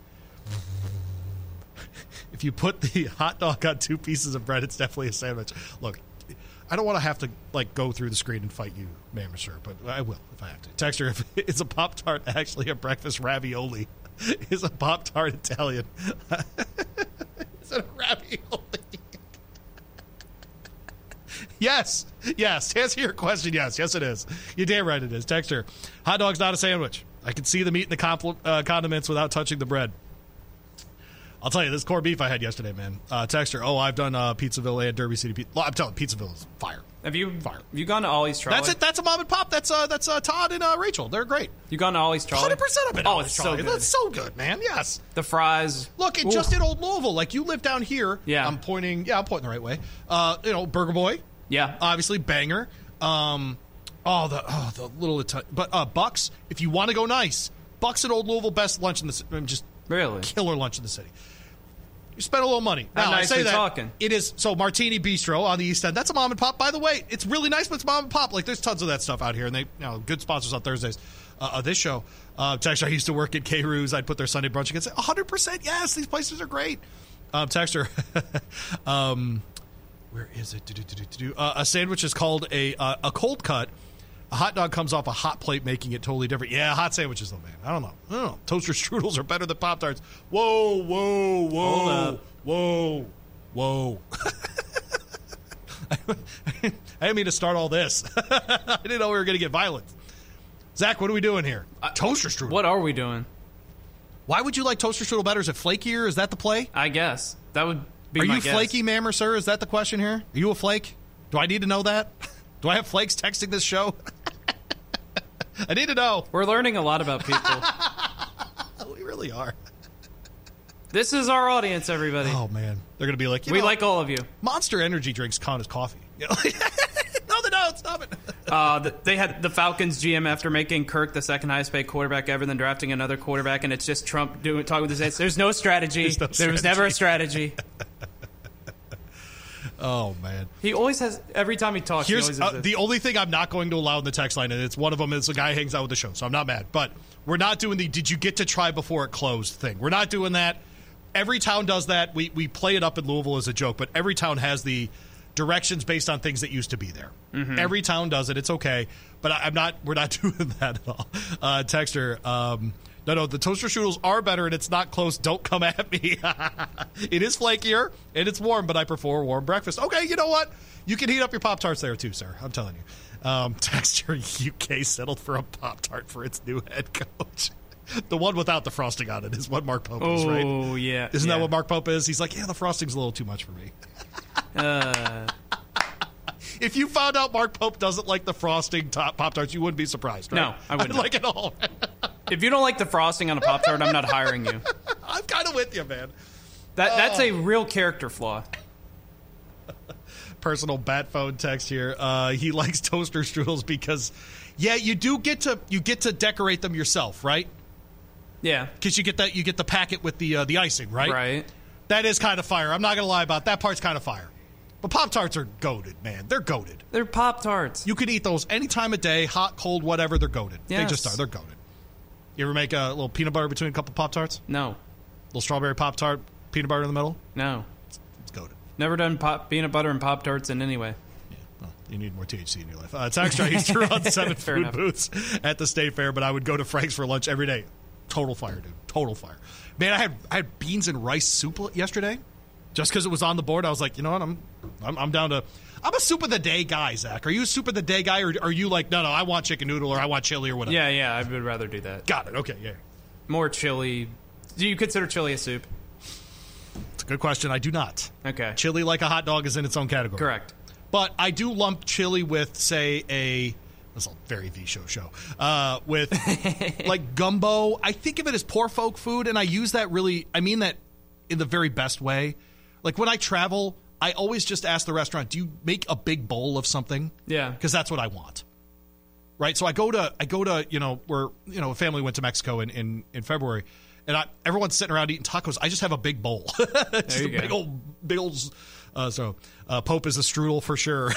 if you put the hot dog on two pieces of bread, it's definitely a sandwich. Look, I don't want to have to like go through the screen and fight you, ma'am or sir, but I will if I have to. Texter, if it's a Pop-Tart actually a breakfast ravioli? Is a Pop-Tart Italian? Is it a ravioli? Yes, yes. To answer your question, yes, yes, it is. You're damn right it is. Texter, hot dog's not a sandwich. I can see the meat and the compl- uh, condiments without touching the bread. I'll tell you, this corned beef I had yesterday, man. Uh, Texter, oh, I've done uh, Pizzaville and Derby City Pizza. I'm telling you, Pizzaville is fire. Have you fire? Have you gone to Ollie's Trolley? That's it. That's a mom and pop. That's uh, that's uh, Todd and uh, Rachel. They're great. You gone to Ollie's Trolley? one hundred percent of it. Oh, it's so good. That's so good, man. Yes. The fries. Look, it Oof. just in Old Louisville. Like, you live down here. Yeah. I'm pointing. Yeah, I'm pointing the right way. Uh, you know, Burger Boy. Yeah. Obviously, banger. Um, oh, the oh, the little Italian. But uh, Bucks, if you want to go nice, Bucks at Old Louisville, best lunch in the city. Just really killer lunch in the city. You spend a little money. How now, nice I say we that talking? It is so Martini Bistro on the East End. That's a mom and pop, by the way. It's really nice, but it's mom and pop. Like, there's tons of that stuff out here, and they, you know, good sponsors on Thursdays. Uh, of this show, uh, Texter, I used to work at K-Roo's. I'd put their Sunday brunch and say, one hundred percent yes, these places are great. Um, Texter, um, where is it? Do-do-do-do-do. Uh, a sandwich is called a uh, a cold cut. A hot dog comes off a hot plate, making it totally different. Yeah, hot sandwiches, though, man. I don't know. I don't know. Toaster strudels are better than Pop-Tarts. Whoa, whoa, whoa. Hold up. Whoa, whoa. I didn't mean to start all this. I didn't know we were going to get violent. Zach, what are we doing here? Uh, toaster strudel. What are we doing? Why would you like toaster strudel better? Is it flakier? Is that the play? I guess. That would be Are my you guess. flaky, ma'am or sir? Is that the question here? Are you a flake? Do I need to know that? Do I have flakes texting this show? I need to know. We're learning a lot about people. We really are. This is our audience, everybody. Oh, man. They're going to be like, you we know, like all of you. Monster energy drinks count as coffee. You know? No, they don't. Stop it. Uh, the, they had the Falcons G M after making Kirk the second highest paid quarterback ever, then drafting another quarterback, and it's just Trump doing talking with his heads. There's no strategy. There's no there was strategy. never a strategy. Oh, man. He always has, every time he talks, Here's he always uh, has this. the only thing I'm not going to allow in the text line, and it's one of them is the guy who hangs out with the show, so I'm not mad. But we're not doing the did you get to try before it closed thing. We're not doing that. Every town does that. We we play it up in Louisville as a joke, but every town has the directions based on things that used to be there. Mm-hmm. Every town does it. It's okay. But I, I'm not. We're not doing that at all. Uh, Texter, um, no, no. The toaster strudels are better, and it's not close. Don't come at me. It is flakier and it's warm, but I prefer warm breakfast. Okay, you know what? You can heat up your Pop-Tarts there too, sir. I'm telling you. Um, Texter, U K settled for a Pop-Tart for its new head coach. The one without the frosting on it is what Mark Pope is, right? Oh, yeah. Isn't yeah. that what Mark Pope is? He's like, yeah, the frosting's a little too much for me. Uh, if you found out Mark Pope doesn't like the frosting top Pop-Tarts, you wouldn't be surprised, right? No, I wouldn't. like it all. if you don't like the frosting on a Pop-Tart, I'm not hiring you. I'm kind of with you, man. That That's Oh. a real character flaw. Personal bat phone text here. Uh, he likes toaster strudels because, yeah, you do get to you get to decorate them yourself, right? Yeah. Because you get that you get the packet with the uh, the icing, right? Right. That is kind of fire. I'm not gonna lie about that part's kind of fire. But Pop-Tarts are goated, man. They're goated. They're Pop-Tarts. You can eat those any time of day, hot, cold, whatever. They're goated. Yes. They just are. They're goated. You ever make a little peanut butter between a couple Pop-Tarts? No. Little strawberry Pop-Tart, peanut butter in the middle? No. It's, it's goated. Never done pop, peanut butter and Pop-Tarts in any way. Yeah, well, you need more T H C in your life. Uh, it's extra. I used to run seven Fair food enough. booths at the State Fair, but I would go to Frank's for lunch every day. Total fire, dude. Total fire. Man, I had I had beans and rice soup yesterday. Just because it was on the board, I was like, you know what? I'm, I'm I'm down to. I'm a soup of the day guy, Zach. Are you a soup of the day guy, or are you like, no, no, I want chicken noodle or I want chili or whatever? Yeah, yeah, I would rather do that. Got it. Okay, yeah. More chili. Do you consider chili a soup? It's a good question. I do not. Okay. Chili like a hot dog is in its own category. Correct. But I do lump chili with, say, a. This is a very V-show show. Uh, with like gumbo. I think of it as poor folk food, and I use that really. I mean that in the very best way. Like when I travel, I always just ask the restaurant, do you make a big bowl of something? Yeah. Because that's what I want. Right? So I go to, I go to, you know, where, you know, a family went to Mexico in, in, in February, and I, everyone's sitting around eating tacos. I just have a big bowl. Just there a you big go. old, big old, uh, so uh, Pope is a strudel for sure.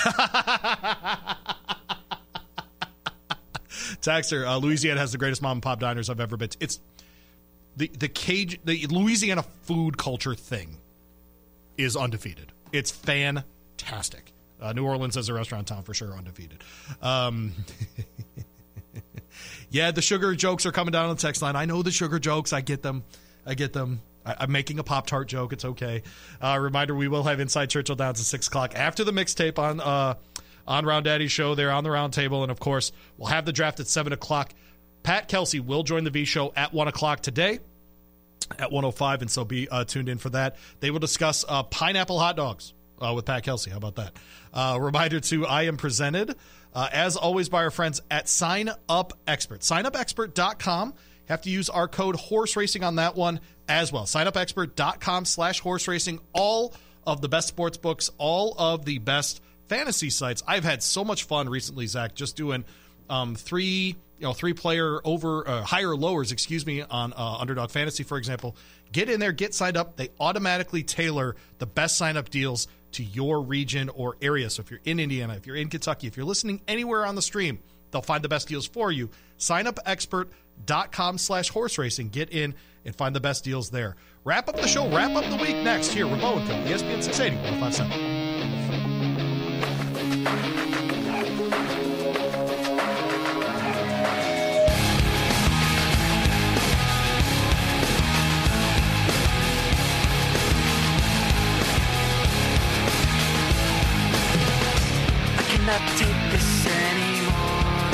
Taxer, uh, Louisiana has the greatest mom and pop diners I've ever been to. It's the, the cage, the Louisiana food culture thing is undefeated. It's fantastic. Uh, New Orleans as a restaurant town for sure, undefeated. Um, yeah, the sugar jokes are coming down on the text line. I know the sugar jokes. I get them. I get them. I, I'm making a Pop-Tart joke. It's okay. Uh, reminder, we will have Inside Churchill Downs at six o'clock after the mixtape on uh, on Round Daddy's show there on the round table. And, of course, we'll have the draft at seven o'clock. Pat Kelsey will join the V show at one o'clock today. At one oh five, and so be uh, tuned in for that. They will discuss uh, pineapple hot dogs uh, with Pat Kelsey. How about that? Uh, reminder to I am presented, uh, as always, by our friends at Sign Up Expert. sign up expert dot com. Have to use our code horse racing on that one as well. sign up expert dot com slash horse racing. All of the best sports books, all of the best fantasy sites. I've had so much fun recently, Zach, just doing um, three... You know, three-player over uh, higher lowers, excuse me, on uh, Underdog Fantasy, for example. Get in there, get signed up. They automatically tailor the best sign-up deals to your region or area. So if you're in Indiana, if you're in Kentucky, if you're listening anywhere on the stream, they'll find the best deals for you. sign up expert dot com slash horse racing. Get in and find the best deals there. Wrap up the show, wrap up the week next here. Ramon Co, E S P N six eighty, one oh five seven. Not take this anymore.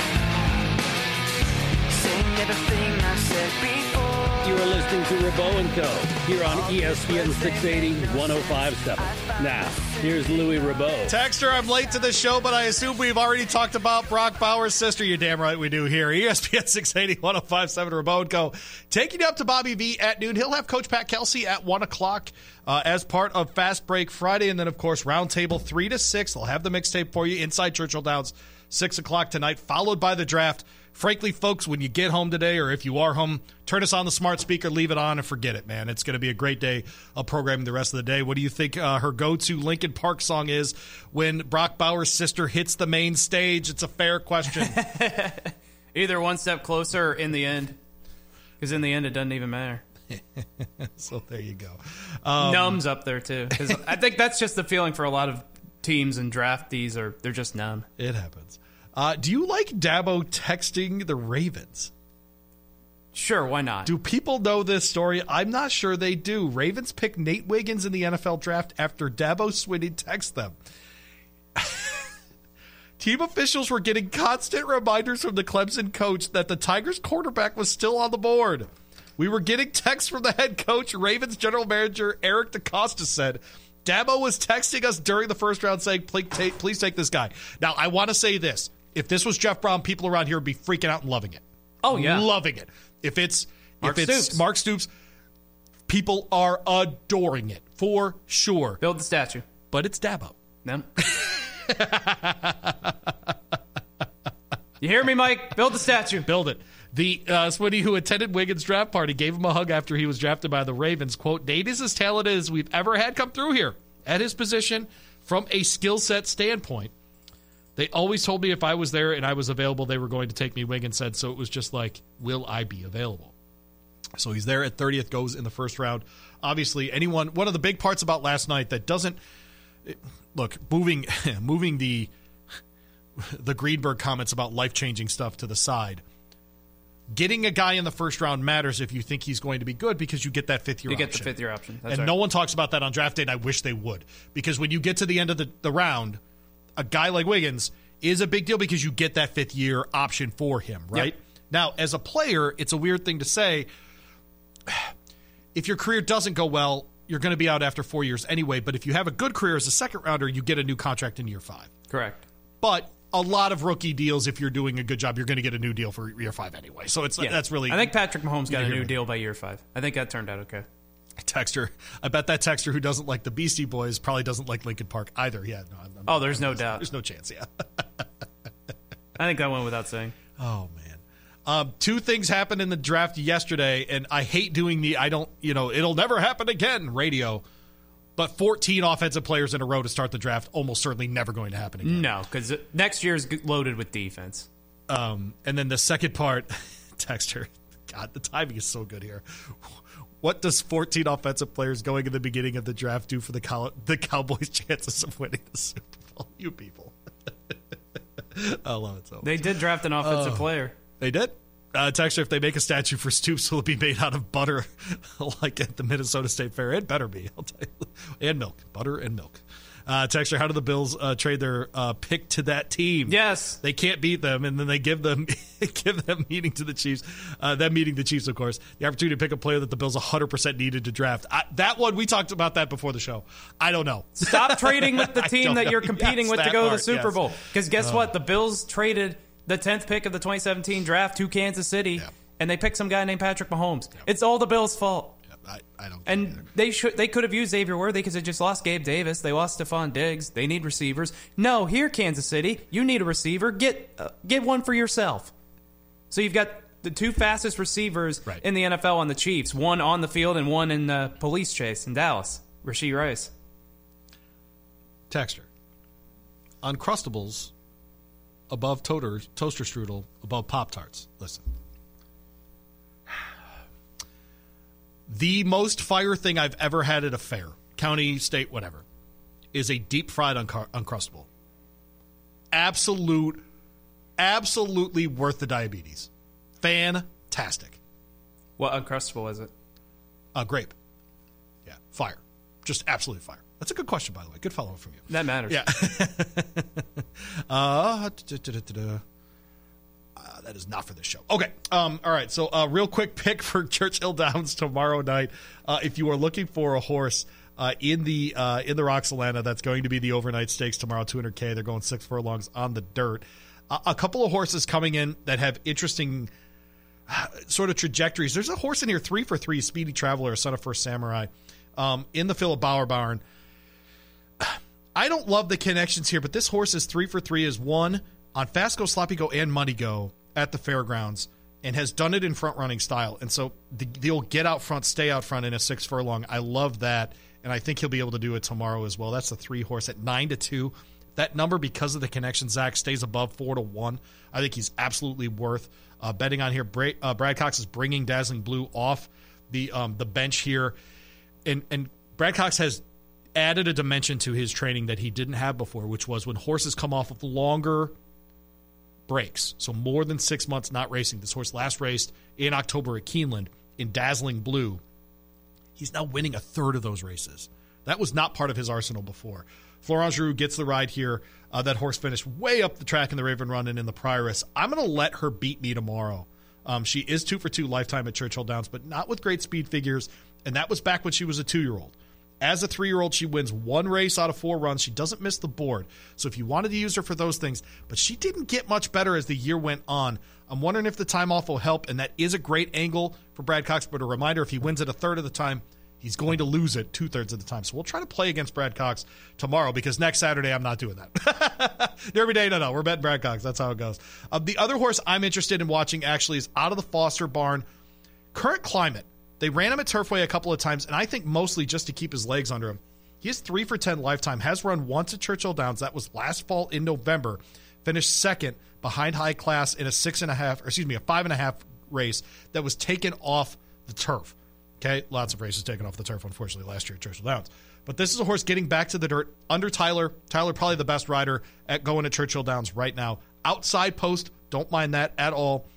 Saying everything I said before. You are listening to Rabo and Co. here on E S P N six eighty, one oh five seven. Now, here's Louis Rabo. Texter, I'm late to the show, but I assume we've already talked about Brock Bowers' sister. You're damn right we do here. E S P N six eighty, one oh five seven, Rabo and Co. Taking you up to Bobby V at noon. He'll have Coach Pat Kelsey at one o'clock. Uh, as part of Fast Break Friday. And then, of course, Roundtable three to six. They'll have the mixtape for you inside Churchill Downs, six o'clock tonight, followed by the draft. Frankly, folks, when you get home today, or if you are home, turn us on the smart speaker, leave it on, and forget it, man. It's going to be a great day of programming the rest of the day. What do you think uh, her go-to Linkin Park song is when Brock Bowers' sister hits the main stage? It's a fair question. Either One Step Closer or In the End. Because in the end, it doesn't even matter. So there you go. Um, Numb's up there too. 'Cause I think that's just the feeling for a lot of teams and draftees, are they're just numb. It happens. Uh, do you like Dabo texting the Ravens? Sure, why not? Do people know this story? I'm not sure they do. Ravens picked Nate Wiggins in the N F L draft after Dabo Swinney texted them. Team officials were getting constant reminders from the Clemson coach that the Tigers quarterback was still on the board. We were getting texts from the head coach. Ravens general manager Eric DeCosta said, Dabo was texting us during the first round saying, please take, please take this guy. Now, I want to say this. If this was Jeff Brown, people around here would be freaking out and loving it. Oh, yeah. Loving it. If it's, Mark if it's Stoops. Mark Stoops, people are adoring it for sure. Build the statue. But it's Dabo. No. You hear me, Mike? Build the statue. Build it. The uh, Swinney, who attended Wiggins' draft party, gave him a hug after he was drafted by the Ravens. Quote, Nate is as talented as we've ever had come through here at his position from a skill set standpoint. They always told me if I was there and I was available, they were going to take me, Wiggins said. So it was just like, will I be available? So he's there at thirtieth, goes in the first round. Obviously, anyone, one of the big parts about last night that doesn't, look, moving moving the the Greenberg comments about life-changing stuff to the side, getting a guy in the first round matters if you think he's going to be good because you get that fifth year you option. You get the fifth year option. That's and right. no one talks about that on draft day, and I wish they would. Because when you get to the end of the, the round, a guy like Wiggins is a big deal because you get that fifth year option for him, right? Yep. Now, as a player, it's a weird thing to say. If your career doesn't go well, you're going to be out after four years anyway. But if you have a good career as a second rounder, you get a new contract in year five. Correct. But a lot of rookie deals, if you're doing a good job, you're going to get a new deal for year five anyway. So it's yeah. that's really. I think Patrick Mahomes got a new deal by year five. I think that turned out okay. Texter, I bet that texter who doesn't like the Beastie Boys probably doesn't like Linkin Park either. Yeah, no, I'm, I'm, oh, there's no there's, doubt. There's no chance. Yeah. I think that went without saying. Oh man. Um, two things happened in the draft yesterday, and I hate doing the I don't, you know, it'll never happen again radio. But fourteen offensive players in a row to start the draft, almost certainly never going to happen again. No, because next year is loaded with defense. Um, and then the second part, Texter, God, the timing is so good here. What does fourteen offensive players going in the beginning of the draft do for the Cow- the Cowboys' chances of winning the Super Bowl? You people. I love it so much. They did draft an offensive uh, player. They did? Uh, Texter, if they make a statue for Stoops, will it be made out of butter like at the Minnesota State Fair? It better be, I'll tell you. And milk. Butter and milk. Uh, Texter, how do the Bills uh, trade their uh, pick to that team? Yes. They can't beat them, and then they give them give them meeting to the Chiefs. Uh, them meeting the Chiefs, of course. The opportunity to pick a player that the Bills one hundred percent needed to draft. I, that one, we talked about that before the show. I don't know. Stop trading with the team that know. you're competing yes, with to go part, to the Super yes. Bowl. Because guess uh, what? The Bills traded the tenth pick of the twenty seventeen draft to Kansas City, yeah. and they picked some guy named Patrick Mahomes. Yeah. It's all the Bills' fault. I, I don't. And either. they should they could have used Xavier Worthy because they just lost Gabe Davis. They lost Stephon Diggs. They need receivers. No, here Kansas City, you need a receiver. Get uh, get one for yourself. So you've got the two fastest receivers right. in the N F L on the Chiefs. One on the field and one in the police chase in Dallas. Rashee Rice. Texter. Uncrustables above toter, toaster strudel, above Pop-Tarts. Listen. The most fire thing I've ever had at a fair, county, state, whatever, is a deep fried unc- Uncrustable. Absolute, absolutely worth the diabetes. Fantastic. What Uncrustable is it? Uh, grape. Yeah, fire. Just absolute fire. That's a good question, by the way. Good follow-up from you. That matters. Yeah. uh, da, da, da, da, da. Uh, that is not for this show. Okay. Um, all right. So, uh, real quick pick for Churchill Downs tomorrow night. Uh, if you are looking for a horse uh, in the uh, in the Roxalana, that's going to be the overnight stakes tomorrow, two hundred K. They're going six furlongs on the dirt. Uh, a couple of horses coming in that have interesting uh, sort of trajectories. There's a horse in here, three for three, Speedy Traveler, Son of First Samurai, um, in the Philip Bauer barn. I don't love the connections here, but this horse is three for three, is one on Fast Go, Sloppy Go, and Money Go at the fairgrounds, and has done it in front-running style. And so the, they'll get out front, stay out front in a six furlong. I love that, and I think he'll be able to do it tomorrow as well. That's the three horse at nine to two. That number, because of the connection, Zach, stays above four to one. I think he's absolutely worth uh, betting on here. Bra- uh, Brad Cox is bringing Dazzling Blue off the um, the bench here, and and Brad Cox has added a dimension to his training that he didn't have before, which was when horses come off of longer breaks, so more than six months not racing. This horse last raced in October at Keeneland in Dazzling Blue. He's now winning a third of those races. That was not part of his arsenal before. Florent Giroux gets the ride here. Uh, that horse finished way up the track in the Raven Run and in the Prioress. I'm going to let her beat me tomorrow. Um, she is two for two lifetime at Churchill Downs, but not with great speed figures, and that was back when she was a two-year-old. As a three-year-old, she wins one race out of four runs. She doesn't miss the board. So if you wanted to use her for those things, but she didn't get much better as the year went on. I'm wondering if the time off will help, and that is a great angle for Brad Cox. But a reminder, if he wins it a third of the time, he's going to lose it two-thirds of the time. So we'll try to play against Brad Cox tomorrow, because next Saturday I'm not doing that. Derby Day, no, no, we're betting Brad Cox. That's how it goes. Uh, the other horse I'm interested in watching actually is out of the Foster barn. Current Climate. They ran him at Turfway a couple of times, and I think mostly just to keep his legs under him. He is three for ten lifetime, has run once at Churchill Downs. That was last fall in November. Finished second behind High Class in a six and a half, or excuse me, a five and a half race that was taken off the turf. Okay, lots of races taken off the turf, unfortunately, last year at Churchill Downs. But this is a horse getting back to the dirt under Tyler. Tyler probably the best rider at going at Churchill Downs right now. Outside post, don't mind that at all.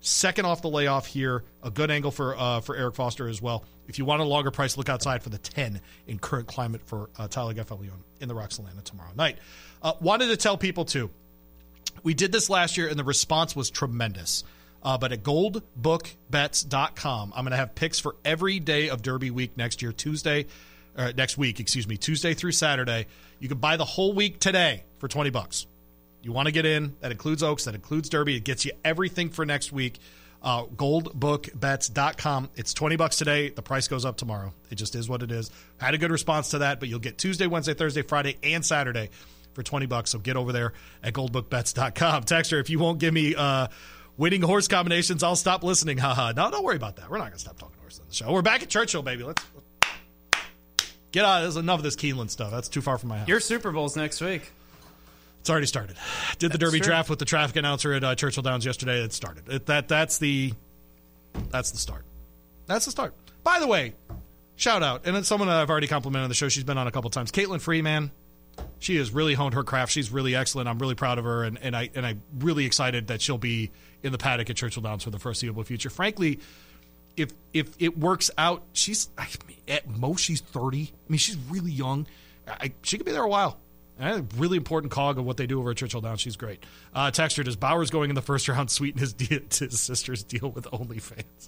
Second off the layoff here. A good angle for uh, for Eric Foster as well. If you want a longer price, look outside for the ten in current climate for uh, Tyler Gaffalione in the Roxalana tomorrow night. Uh, wanted to tell people, too, we did this last year, and the response was tremendous. Uh, but at gold book bets dot com, I'm going to have picks for every day of Derby week next year, Tuesday, or next week, excuse me, Tuesday through Saturday. You can buy the whole week today for twenty bucks. You want to get in. That includes Oaks. That includes Derby. It gets you everything for next week. Uh, gold book bets dot com. It's twenty bucks today. The price goes up tomorrow. It just is what it is. Had a good response to that, but you'll get Tuesday, Wednesday, Thursday, Friday, and Saturday for twenty bucks. So get over there at gold book bets dot com. Texter, if you won't give me uh, winning horse combinations, I'll stop listening. Haha. No, don't worry about that. We're not going to stop talking horses on the show. We're back at Churchill, baby. Let's get out. There's enough of this Keeneland stuff. That's too far from my house. Your Super Bowl's next week. It's already started. Did the That's Derby true. draft with the traffic announcer at uh, Churchill Downs yesterday. It started. It, that that's the that's the start. That's the start. By the way, shout out, and it's someone that I've already complimented on the show. She's been on a couple times. Caitlin Free, man, she has really honed her craft. She's really excellent. I'm really proud of her, and, and I and I'm really excited that she'll be in the paddock at Churchill Downs for the foreseeable future. Frankly, if if it works out, she's I mean, at most she's thirty. I mean, she's really young. I, she could be there a while. A really important cog of what they do over at Churchill Downs. She's great. Uh, Texter, does Bowers going in the first round sweeten his, de- his sister's deal with OnlyFans?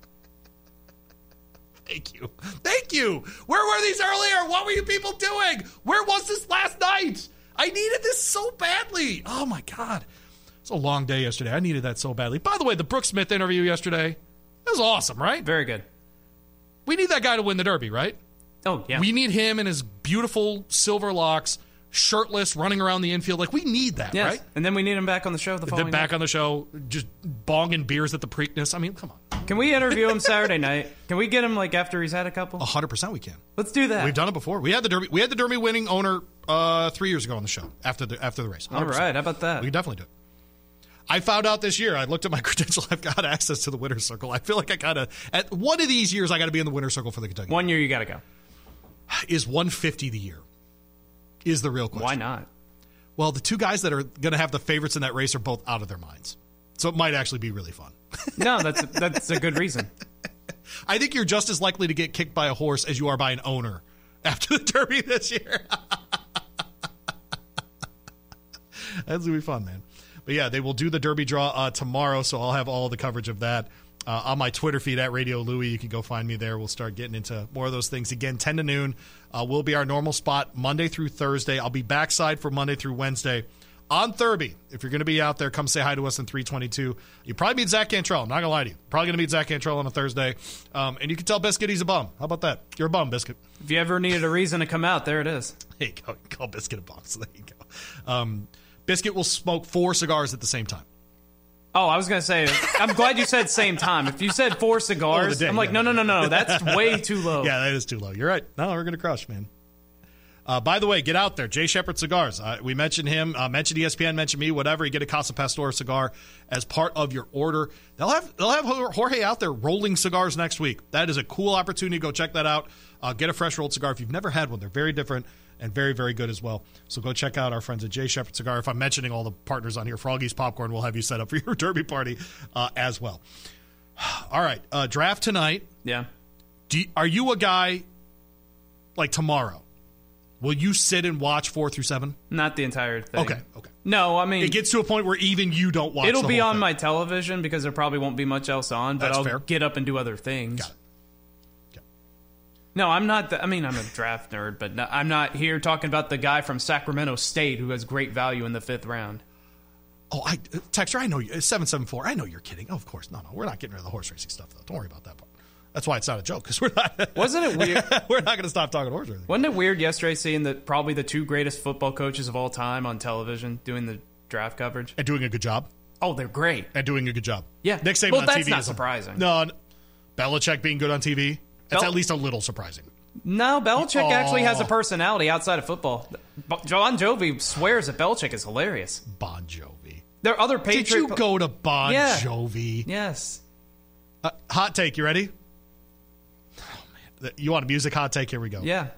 Thank you. Thank you. Where were these earlier? What were you people doing? Where was this last night? I needed this so badly. Oh, my God. It's a long day yesterday. I needed that so badly. By the way, the Brooke Smith interview yesterday, that was awesome, right? Very good. We need that guy to win the Derby, right? Oh, yeah. We need him and his beautiful silver locks, shirtless, running around the infield. Like, we need that, Yes. right? And then we need him back on the show the following Then back night. on the show, just bonging beers at the Preakness. I mean, come on. Can we interview him Saturday night? Can we get him like after he's had a couple? A hundred percent we can. Let's do that. We've done it before. We had the Derby. We had the Derby winning owner uh, three years ago on the show after the after the race. All right, how about that? We can definitely do it. I found out this year. I looked at my credential. I've got access to the winner's circle. I feel like I gotta at one of these years I got to be in the winner's circle for the Kentucky. One year you got to go. Is one fifty the year? Is the real question. Why not? Well, the two guys that are going to have the favorites in that race are both out of their minds. So it might actually be really fun. No, that's a, that's a good reason. I think you're just as likely to get kicked by a horse as you are by an owner after the Derby this year. That's going to be fun, man. But yeah, they will do the Derby draw uh, tomorrow, so I'll have all the coverage of that uh, on my Twitter feed at Radio Louie. You can go find me there. We'll start getting into more of those things. Again, ten to noon uh, will be our normal spot Monday through Thursday. I'll be backside for Monday through Wednesday. On Thurby, if you're going to be out there, come say hi to us in three twenty-two. You probably meet Zach Cantrell. I'm not going to lie to you. Probably going to meet Zach Cantrell on a Thursday. Um, and you can tell Biscuit he's a bum. How about that? You're a bum, Biscuit. If you ever needed a reason to come out, there it is. Hey, go, call Biscuit a bum. So there you go. Um, Biscuit will smoke four cigars at the same time. Oh, I was going to say, I'm glad you said same time. If you said four cigars, Oh, the day, I'm like, yeah. no, no, no, no, that's way too low. Yeah, that is too low. You're right. No, we're going to crush, man. Uh, by the way, get out there. Jay Shepard Cigars. Uh, we mentioned him. Uh, mentioned E S P N. Mentioned me. Whatever. You get a Casa Pastor cigar as part of your order. They'll have they'll have Jorge out there rolling cigars next week. That is a cool opportunity. Go check that out. Uh, get a fresh rolled cigar if you've never had one. They're very different and very, very good as well. So go check out our friends at Jay Shepard Cigar. If I'm mentioning all the partners on here, Froggy's Popcorn will have you set up for your Derby party uh, as well. All right. Uh, draft tonight. Yeah. Do you, are you a guy like tomorrow? Will you sit and watch four through seven? Not the entire thing. Okay, okay. No, I mean... It gets to a point where even you don't watch It'll the be whole on thing. my television because there probably won't be much else on, but That's I'll fair. get up and do other things. Got it. Okay. No, I'm not... The, I mean, I'm a draft nerd, but no, I'm not here talking about the guy from Sacramento State who has great value in the fifth round. Oh, I Texter, I know you. seven seven four. I know you're kidding. Oh, of course. No, no. We're not getting rid of the horse racing stuff, though. Don't worry about that part. That's why it's not a joke, because we're not. Wasn't it weird? We're not going to stop talking horse racing. Wasn't it weird yesterday seeing that probably the two greatest football coaches of all time on television doing the draft coverage? And doing a good job. Oh, they're great. And doing a good job. Yeah. Nick Saban well, on that's T V not is surprising. No, no. Belichick being good on T V. That's Bel- at least a little surprising. No, Belichick Oh. actually has a personality outside of football. John Jovi swears that Belichick is hilarious. Bon Jovi. There are other Patriot... Did you go to Bon Yeah. Jovi? Yes. Uh, hot take. You ready? Oh, man. You want a music hot take? Here we go. Yeah.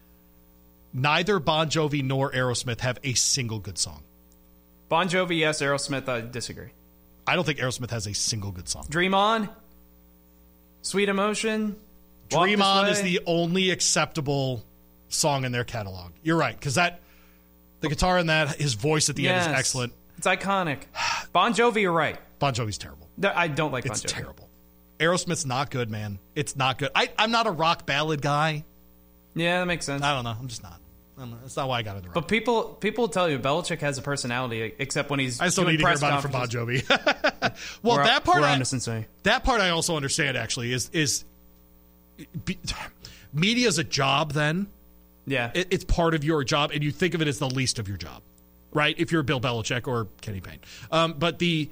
Neither Bon Jovi nor Aerosmith have a single good song. Bon Jovi, yes. Aerosmith, I disagree. I don't think Aerosmith has a single good song. Dream On, Sweet Emotion, Walk Dream This On Way. is the only acceptable song in their catalog. You're right, because that the guitar in that, his voice at the Yes. end is excellent. It's iconic. Bon Jovi, you're right. Bon Jovi's terrible. No, I don't like Bon It's Jovi. terrible. Aerosmith's not good, man. It's not good. I, I'm not a rock ballad guy. Yeah, that makes sense. I don't know. I'm just not. I don't know. That's not why I got into rock. But people people will tell you Belichick has a personality, except when he's I still doing need to hear press about it from Bon conferences. Jovi. well, We're- that part, we're I, on to Sensei. that part I also understand. Actually, is is be, media's a job. Then, Yeah, it, it's part of your job, and you think of it as the least of your job, right? If you're Bill Belichick or Kenny Payne, um, but the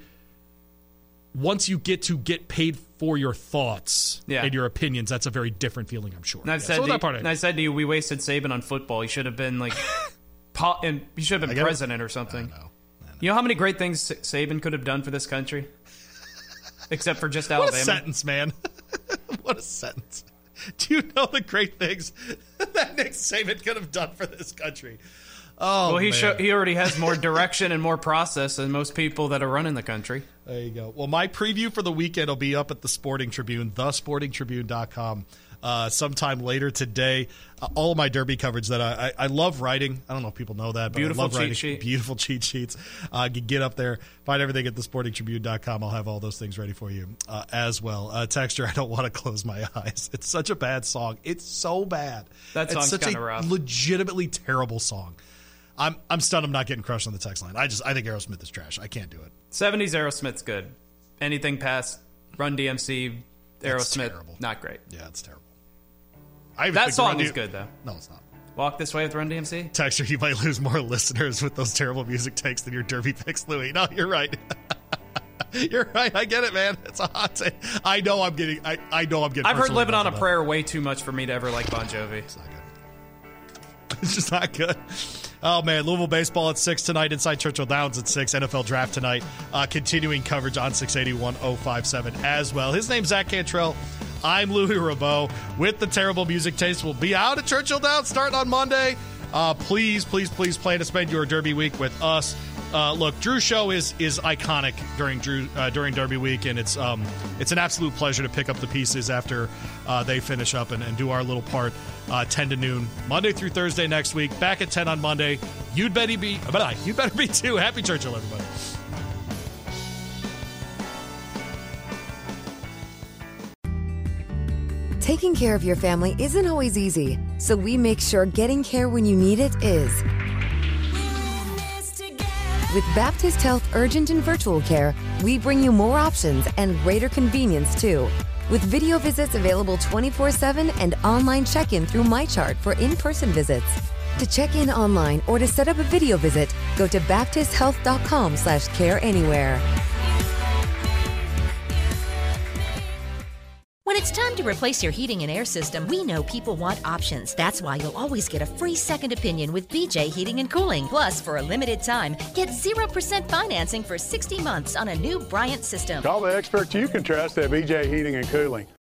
once you get to get paid for your thoughts Yeah. and your opinions, that's a very different feeling, I'm sure. and I've Yeah, said so to that you, part I- and I said to you, we wasted Saban on football. He should have been like, po- and he should have I been get it. president or something. I know. You know how many great things Sa- Saban could have done for this country, except for just What Alabama. a sentence, man. What a sentence. Do you know the great things that Nick Saban could have done for this country? Oh, well, he man. sho- he already has more direction and more process than most people that are running the country. There you go. Well, my preview for the weekend will be up at the Sporting Tribune, the sporting tribune dot com, uh, sometime later today. Uh, all of my Derby coverage that I, I, I love writing. I don't know if people know that, but Beautiful I love cheat writing. sheet. Beautiful cheat sheets. Uh, you get up there, find everything at the sporting tribune dot com. I'll have all those things ready for you uh, as well. Uh, Texture, I don't want to close my eyes. It's such a bad song. It's so bad. That it's song's such kinda a rough. legitimately terrible song. I'm I'm stunned I'm not getting crushed on the text line. I just I think Aerosmith is trash. I can't do it. seventies Aerosmith's good. Anything past Run D M C, That's Aerosmith, terrible. not great. Yeah, it's terrible. I even That think song Run D- is good, though. No, it's not. Walk This Way with Run D M C? Texture, you might lose more listeners with those terrible music takes than your Derby picks, Louis. No, you're right. You're right. I get it, man. It's a hot take. I know I'm getting. I, I know I'm getting. I've heard personally Living on a involved in Prayer way too much for me to ever like Bon Jovi. It's not good. It's just not good. Oh, man. Louisville baseball at six tonight. Inside Churchill Downs at six. N F L draft tonight. Uh, continuing coverage on six eighty, one oh five seven as well. His name's Zach Cantrell. I'm Louis Rabot with the terrible music taste. We'll be out at Churchill Downs starting on Monday. Uh, please, please, please plan to spend your Derby week with us. Uh, look, Drew's show is is iconic during Drew uh, during Derby week, and it's um it's an absolute pleasure to pick up the pieces after uh, they finish up and, and do our little part. Uh, ten to noon Monday through Thursday next week. Back at ten on Monday. You'd better be, but I you'd better be too. Happy Churchill, everybody. Taking care of your family isn't always easy, so we make sure getting care when you need it is. With Baptist Health Urgent and Virtual Care, we bring you more options and greater convenience, too. With video visits available twenty-four seven and online check-in through MyChart for in-person visits. To check in online or to set up a video visit, go to baptist health dot com slash care anywhere. When it's time to replace your heating and air system, we know people want options. That's why you'll always get a free second opinion with B J Heating and Cooling. Plus, for a limited time, get zero percent financing for sixty months on a new Bryant system. Call the experts you can trust at B J Heating and Cooling.